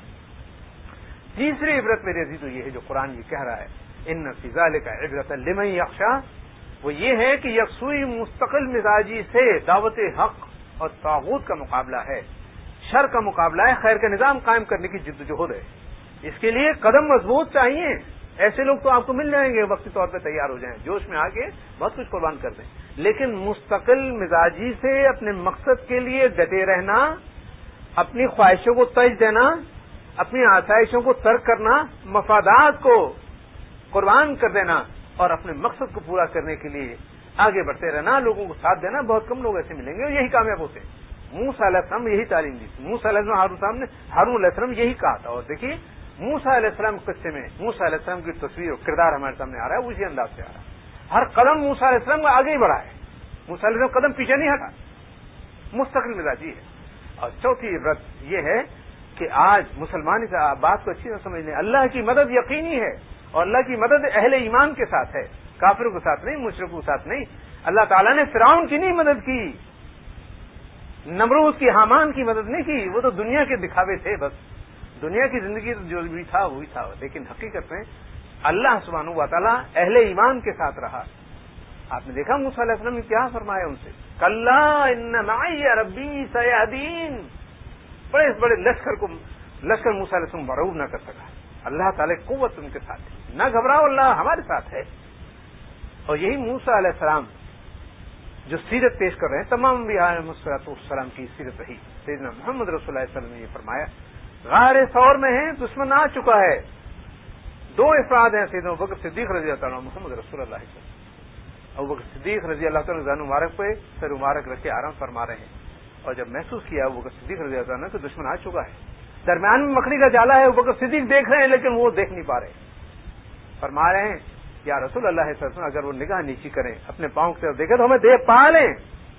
تیسری عبرت میرے عزیزو یہ ہے جو قرآن یہ کہہ رہا ہے ان فی ذلک عبرۃ لمن یخشی، وہ یہ ہے کہ یکسوئی مستقل مزاجی سے دعوت حق اور طاغوت کا مقابلہ ہے، شر کا مقابلہ ہے، خیر کا نظام قائم کرنے کی جدوجہد ہے۔ اس کے لیے قدم مضبوط چاہیے، ایسے لوگ تو آپ کو مل جائیں گے، وقتی طور پہ تیار ہو جائیں، جوش میں آ کے بہت کچھ قربان کر دیں، لیکن مستقل مزاجی سے اپنے مقصد کے لیے ڈٹے رہنا، اپنی خواہشوں کو ترجیح دینا، اپنی آسائشوں کو ترک کرنا، مفادات کو قربان کر دینا اور اپنے مقصد کو پورا کرنے کے لیے آگے بڑھتے رہنا، لوگوں کو ساتھ دینا۔ بہت کم لوگ ایسے ملیں گے اور یہی کامیاب ہوتے ہیں۔ موسیٰ علیہ السلام یہی تعلیم دی تھی، موسیٰ علیہ السلام ہارون علیہ السلام یہی کہا تھا۔ اور دیکھیے موسیٰ علیہ السلام قصے میں موسیٰ علیہ السلام کی تصویر اور کردار ہمارے سامنے آ رہا ہے، اسی انداز سے آ رہا ہے۔ ہر قدم موسیٰ علیہ السلام کا آگے ہی بڑھا ہے، موسیٰ علیہ السلام قدم پیچھے نہیں ہٹا، مستقل مزاجی ہے۔ اور چوتھی عبرت یہ ہے کہ آج مسلمان اس بات کو اچھی طرح سمجھ لیں، اللہ کی مدد یقینی ہے، اور اللہ کی مدد اہل ایمان کے ساتھ ہے، کافروں کے ساتھ نہیں، مشرکوں کے ساتھ نہیں۔ اللہ تعالیٰ نے فرعون کی نہیں مدد کی، نمرود کی، حامان کی مدد نہیں کی، وہ تو دنیا کے دکھاوے تھے، بس دنیا کی زندگی جو بھی تھا وہی تھا، لیکن حقیقت میں اللہ سبحانہ و تعالیٰ اہل ایمان کے ساتھ رہا۔ آپ نے دیکھا موسیٰ علیہ السلام نے کیا فرمایا ان سے، کلا ان معی ربی سیہدین، بڑے لشکر موسیٰ علیہ السلام مرعوب نہ کر سکا، اللہ تعالیٰ کی قوت ان کے ساتھ ہے، نہ گھبراؤ، اللہ ہمارے ساتھ ہے۔ اور یہی موسیٰ علیہ السلام جو سیرت پیش کر رہے ہیں، تمام انبیاء علیہ السلام کی سیرت رہی۔ سیدنا محمد رسول اللہ صلی اللہ علیہ وسلم نے یہ فرمایا غار ثور میں ہے، دشمن آ چکا ہے، دو افراد ہیں، سیدنا ابوبکر صدیق رضی اللہ عنہ، محمد رسول اللہ صلی اللہ علیہ وسلم۔ ابوبکر صدیق رضی اللہ تعالیٰ عنہ مبارک پہ سر مبارک رکھ کے آرام فرما رہے ہیں، اور جب محسوس کیا ابوبکر صدیق رضی اللہ عنہ کہ دشمن آ چکا ہے، درمیان میں مکڑی کا جالا ہے، ابوبکر صدیق دیکھ رہے ہیں لیکن وہ دیکھ نہیں پا رہے، فرما رہے ہیں یا رسول اللہ صلی اللہ علیہ وسلم اگر وہ نگاہ نیچی کریں، اپنے پاؤں کی طرف دیکھیں تو ہمیں دیکھ پا لیں۔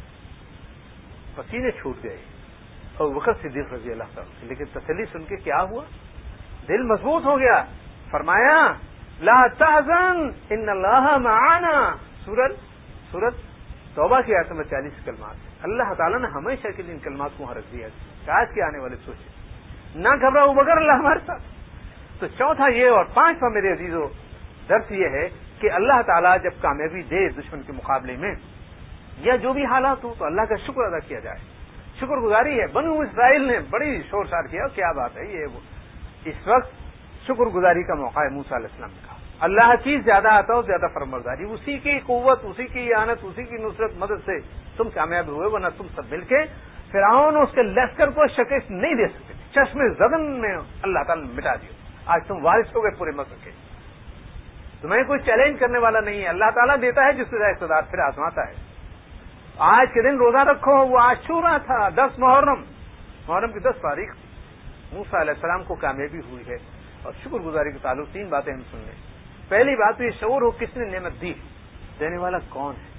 پسینے چھوٹ گئے ابوبکر صدیق رضی اللہ تعالیٰ، لیکن تسلی سن کے کیا ہوا، دل مضبوط ہو گیا، فرمایا لا تحزن ان اللہ معانا، سورت توبہ کی آیت نمبر 40 کلمات، اللہ تعالیٰ نے ہمیشہ کے لیے ان کلمات کو وہاں رکھ دیا، آج کے آنے والے سوچے، نہ گھبراؤ ابوبکر، اللہ ہمارے ساتھ۔ تو چوتھا یہ، اور پانچواں میرے عزیزو درس یہ ہے کہ اللہ تعالیٰ جب کامیابی دے دشمن کے مقابلے میں یا جو بھی حالات ہوں تو اللہ کا شکر ادا کیا جائے، شکر گزاری ہے۔ بنو اسرائیل نے بڑی شور شار کیا، کیا بات ہے یہ وہ، اس وقت شکر گزاری کا موقع ہے۔ موسیٰ علیہ السلام نے کہا اللہ کی زیادہ آتا ہو زیادہ فرمانبرداری، اسی کی قوت، اسی کی اعانت، اسی کی نصرت مدد سے تم کامیاب ہوئے، ورنہ تم سب مل کے فرعون اور اس کے لشکر کو شکست نہیں دے سکتے، چشم زدن میں اللہ تعالیٰ نے مٹا دیا۔ آج تم وارث ہو گئے پورے مصر کے، تمہیں کوئی چیلنج کرنے والا نہیں ہے. اللہ تعالیٰ دیتا ہے جس سے اقتدار، پھر آزماتا ہے. آج کے دن روزہ رکھو، وہ عاشورہ تھا، 10 محرم کی 10 تاریخ. موسیٰ علیہ السلام کو کامیابی ہوئی ہے. اور شکر گزاری کے تعلق 3 باتیں ہم سن لیں. پہلی بات تو یہ شعور ہو کس نے نعمت دی، دینے والا کون ہے،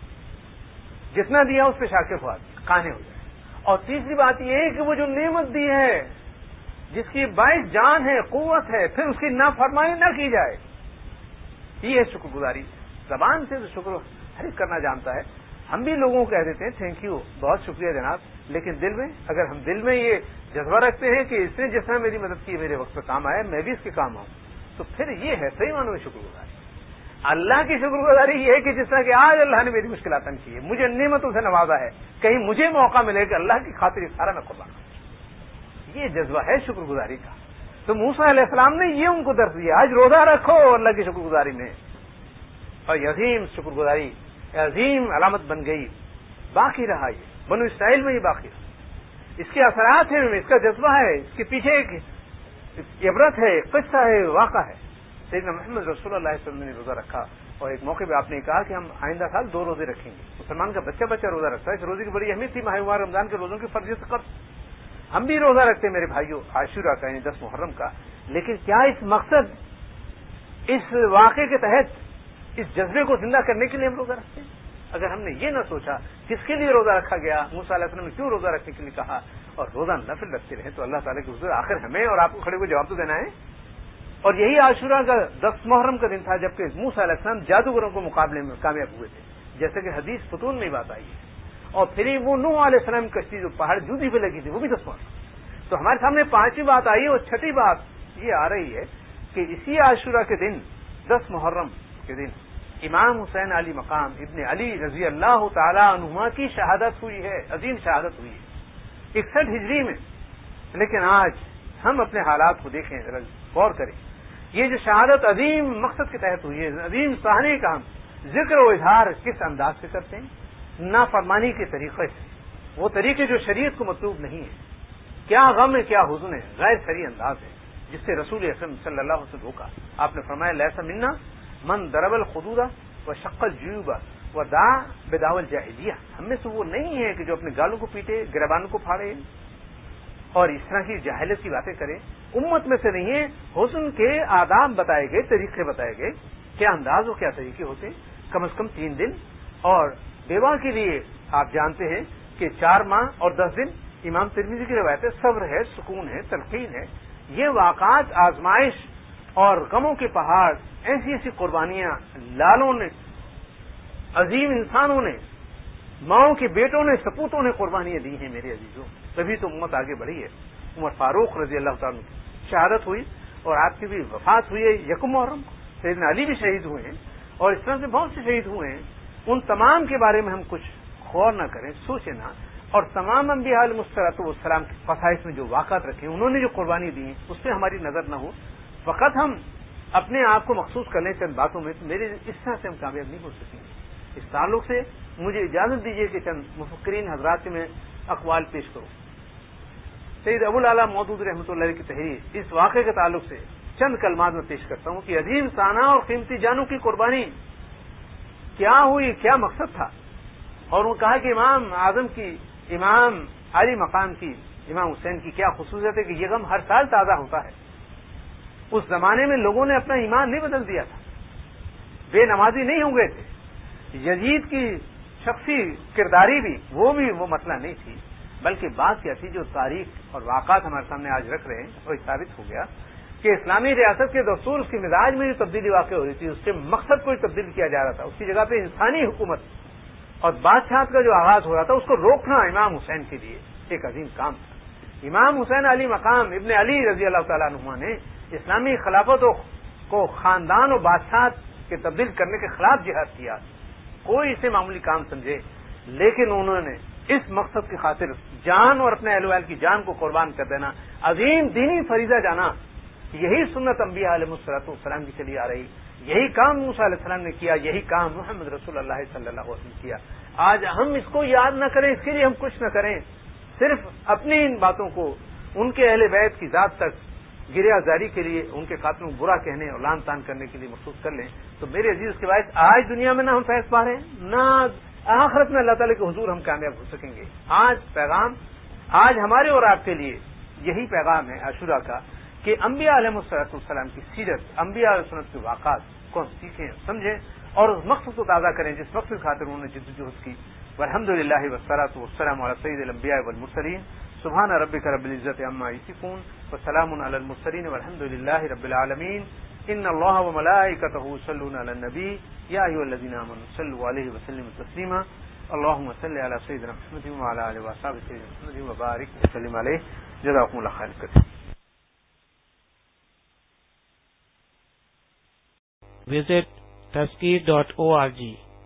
جتنا دیا اس پہ شاکر قانے ہو جائے. اور تیسری بات یہ ہے کہ وہ جو نعمت دی ہے، جس کی باعث جان ہے، قوت ہے، پھر اس کی نافرمانی نہ کی جائے. یہ ہے شکر گزاری. زبان سے تو شکر ہر ایک کرنا جانتا ہے. ہم بھی لوگوں کو کہہ دیتے ہیں تھینک یو، بہت شکریہ جناب، لیکن دل میں اگر ہم دل میں یہ جذبہ رکھتے ہیں کہ اس نے جس طرح میری مدد کی، میرے وقت پہ کام آیا، میں بھی اس کے کام آؤں، تو پھر یہ ہے صحیح معنوں میں شکر گزاری. اللہ کی شکر گزاری یہ ہے کہ جس طرح کہ آج اللہ نے میری مشکلات حل کی ہے، مجھے نعمتوں سے نوازا ہے، کہیں مجھے موقع ملے کہ اللہ کی خاطر یہ سارا میں قربان کروں. یہ جذبہ ہے شکر گزاری کا. تو موسیٰ علیہ السلام نے یہ ان کو درس دیا، آج روزہ رکھو اللہ کی شکر گزاری میں. اور یہ عظیم شکر گزاری عظیم علامت بن گئی، باقی رہا. یہ بنو اسرائیل میں ہی باقی رہا. اس کے اثرات ہیں، اس کا جذبہ ہے، اس کے پیچھے ایک عبرت ہے، ایک قصہ ہے، واقعہ ہے. سیدنا محمد رسول اللہ صلی اللہ علیہ وسلم نے روزہ رکھا، اور ایک موقع پہ آپ نے کہا کہ ہم آئندہ سال 2 روزے رکھیں گے. مسلمان کا بچہ روزہ رکھتا ہے. اس روزے کی بڑی اہمیت تھی. ماہ مبارک رمضان کے روزوں کی فرضیت قبل ہم بھی روزہ رکھتے ہیں میرے بھائیوں، عاشورہ کا یعنی 10 محرم کا. لیکن کیا اس مقصد، اس واقعے کے تحت اس جذبے کو زندہ کرنے کے لیے ہم روزہ رکھتے ہیں؟ اگر ہم نے یہ نہ سوچا کس کے لیے روزہ رکھا گیا، موسیٰ علیہ السلام نے کیوں روزہ رکھنے کے لیے کہا، اور روزہ نفل رکھتے رہے، تو اللہ تعالیٰ کے حضور آخر ہمیں اور آپ کو کھڑے ہوئے جواب تو دینا ہے. اور یہی عاشورہ کا 10 محرم کا دن تھا جبکہ موسیٰ علیہ السلام جادوگروں کو مقابلے میں کامیاب ہوئے تھے، جیسے کہ حدیث فتون میں بات آئی ہے. اور پھر وہ نوح علیہ السلام کی کشتی جو پہاڑ جودی پہ لگی تھی، وہ بھی 10 محرم. تو ہمارے سامنے 5ویں بات آئی، اور 6ٹھی بات یہ آ رہی ہے کہ اسی عاشورہ کے دن 10 محرم کے دن امام حسین علی مقام ابن علی رضی اللہ تعالی عنہما کی شہادت ہوئی ہے، عظیم شہادت ہوئی ہے 61 ہجری میں. لیکن آج ہم اپنے حالات کو دیکھیں، ذرا غور کریں. یہ جو شہادت عظیم مقصد کے تحت ہوئی ہے، عظیم سہانے کا ہم ذکر و اظہار کس انداز سے کرتے ہیں؟ نافرمانی کے طریقے سے، وہ طریقے جو شریعت کو مطلوب نہیں ہے. کیا غم ہے، کیا حزن ہے، غیر شرعی انداز ہے جس سے رسول اکرم صلی اللہ علیہ وسلم دھوکا. آپ نے فرمایا لیس منا من ضرب الخدود وشق الجیوب ودعا بدعوی الجاہلیہ. ہم میں سے وہ نہیں ہے کہ جو اپنے گالوں کو پیٹے، گریبانوں کو پھاڑے اور اس طرح کی جاہلیت کی باتیں کرے. امت میں سے نہیں ہے. حسن کے آداب بتائے گئے، طریقے بتائے گئے، کیا انداز و کیا طریقے ہوتے. کم از کم 3 دن. اور بیوہ کے لیے آپ جانتے ہیں کہ 4 ماہ اور 10 دن. امام ترمذی کی روایت ہے، صبر ہے، سکون ہے، تلقین ہے. یہ واقعات آزمائش اور غموں کے پہاڑ، ایسی ایسی قربانیاں لالوں نے، عظیم انسانوں نے، ماؤں کے بیٹوں نے، سپوتوں نے قربانیاں دی ہیں میرے عزیزوں. تبھی تو امت آگے بڑھی ہے. عمر فاروق رضی اللہ تعالیٰ کی شہادت ہوئی اور آپ کی بھی وفات ہوئی ہے 1 محرم کو. سیدنا علی بھی شہید ہوئے ہیں اور اس طرح سے بہت سے شہید ہوئے ہیں. ان تمام کے بارے میں ہم کچھ غور نہ کریں، سوچیں نہ. اور تمام انبیاء علیہ السلام کے خصائص میں جو واقعات رکھے ہیں، انہوں نے جو قربانی دی ہیں، اس پہ ہماری نظر نہ ہو. فقط ہم اپنے آپ کو مخصوص کر لیں چند باتوں میں، تو میرے اس طرح سے ہم کامیاب نہیں ہو سکیں. اس تعلق سے مجھے اجازت دیجیے کہ چند مفکرین حضرات میں اقوال پیش کروں. سید ابو الاعلیٰ مودود رحمۃ اللہ علیہ کی تحریر اس واقعے کے تعلق سے چند کلمات میں پیش کرتا ہوں کہ عظیم سانہ اور قیمتی جانوں کی قربانی کیا ہوئی، کیا مقصد تھا. اور وہ کہا کہ امام اعظم کی، امام علی مقام کی، امام حسین کی کیا خصوصیت ہے کہ یہ غم ہر سال تازہ ہوتا ہے. اس زمانے میں لوگوں نے اپنا ایمان نہیں بدل دیا تھا، بے نمازی نہیں ہو گئے تھے. یزید کی شخصی کرداری بھی وہ مسئلہ نہیں تھی، بلکہ بات کیا تھی جو تاریخ اور واقعات ہمارے سامنے آج رکھ رہے ہیں. اور ثابت ہو گیا کہ اسلامی ریاست کے دستور، اس کی مزاج میں جو تبدیلی واقع ہو رہی تھی، اس سے مقصد کو تبدیل کیا جا رہا تھا. اس کی جگہ پہ انسانی حکومت اور بادشاہت کا جو آغاز ہو رہا تھا، اس کو روکنا امام حسین کے لیے ایک عظیم کام تھا. امام حسین علی مقام ابن علی رضی اللہ تعالیٰ عنہ نے اسلامی خلافتوں کو خاندان اور بادشاہت کے تبدیل کرنے کے خلاف جہاد کیا. کوئی اسے معمولی کام سمجھے، لیکن انہوں نے اس مقصد کی خاطر جان اور اپنے اہل ویل کی جان کو قربان کر دینا، عظیم دینی فریضہ جانا. یہی سنت انبیاء علیہ السلام کی چلی آ رہی. یہی کام موسیٰ علیہ السلام نے کیا، یہی کام محمد رسول اللہ صلی اللہ علیہ وسلم کیا. آج ہم اس کو یاد نہ کریں، اس کے لیے ہم کچھ نہ کریں، صرف اپنی ان باتوں کو ان کے اہل بیت کی ذات تک گریہ زاری کے لیے ان کے خاتمے کو برا کہنے اور لان تان کرنے کے لیے مخصوص کر لیں تو میرے عزیز کے باعث آج دنیا میں نہ ہم فیض پا رہے ہیں، نہ آخرت میں اللہ تعالیٰ کے حضور ہم کامیاب ہو سکیں گے۔ آج پیغام، آج ہمارے اور آپ کے لیے یہی پیغام ہے عاشورہ کا کہ انبیاء علیہ الصلوۃ والسلام کی سیرت، انبیاء علیہ السلام کے واقعات کو ہم سیکھیں، سمجھیں اور اس مقصد کو تازہ کریں جس مقصد خاطر انہوں نے جدوجہد کی۔ والحمدللہ والصلاۃ والسلام علی سید الانبیاء والمرسلین، سبحان ربک رب العزۃ عما یصفون وسلام علی المرسلین والحمدللہ رب العالمین۔ ان اللہ وملائکتہ یصلون علی النبی یا ایھا الذین آمنوا صلوا علیہ وسلموا تسلیما۔ اللهم صل علی سیدنا محمد وعلی آلہ وصحبہ سیدنا محمد وبارک وسلم علیہ۔ جزاکم اللہ خیر۔ Visit taskeer.org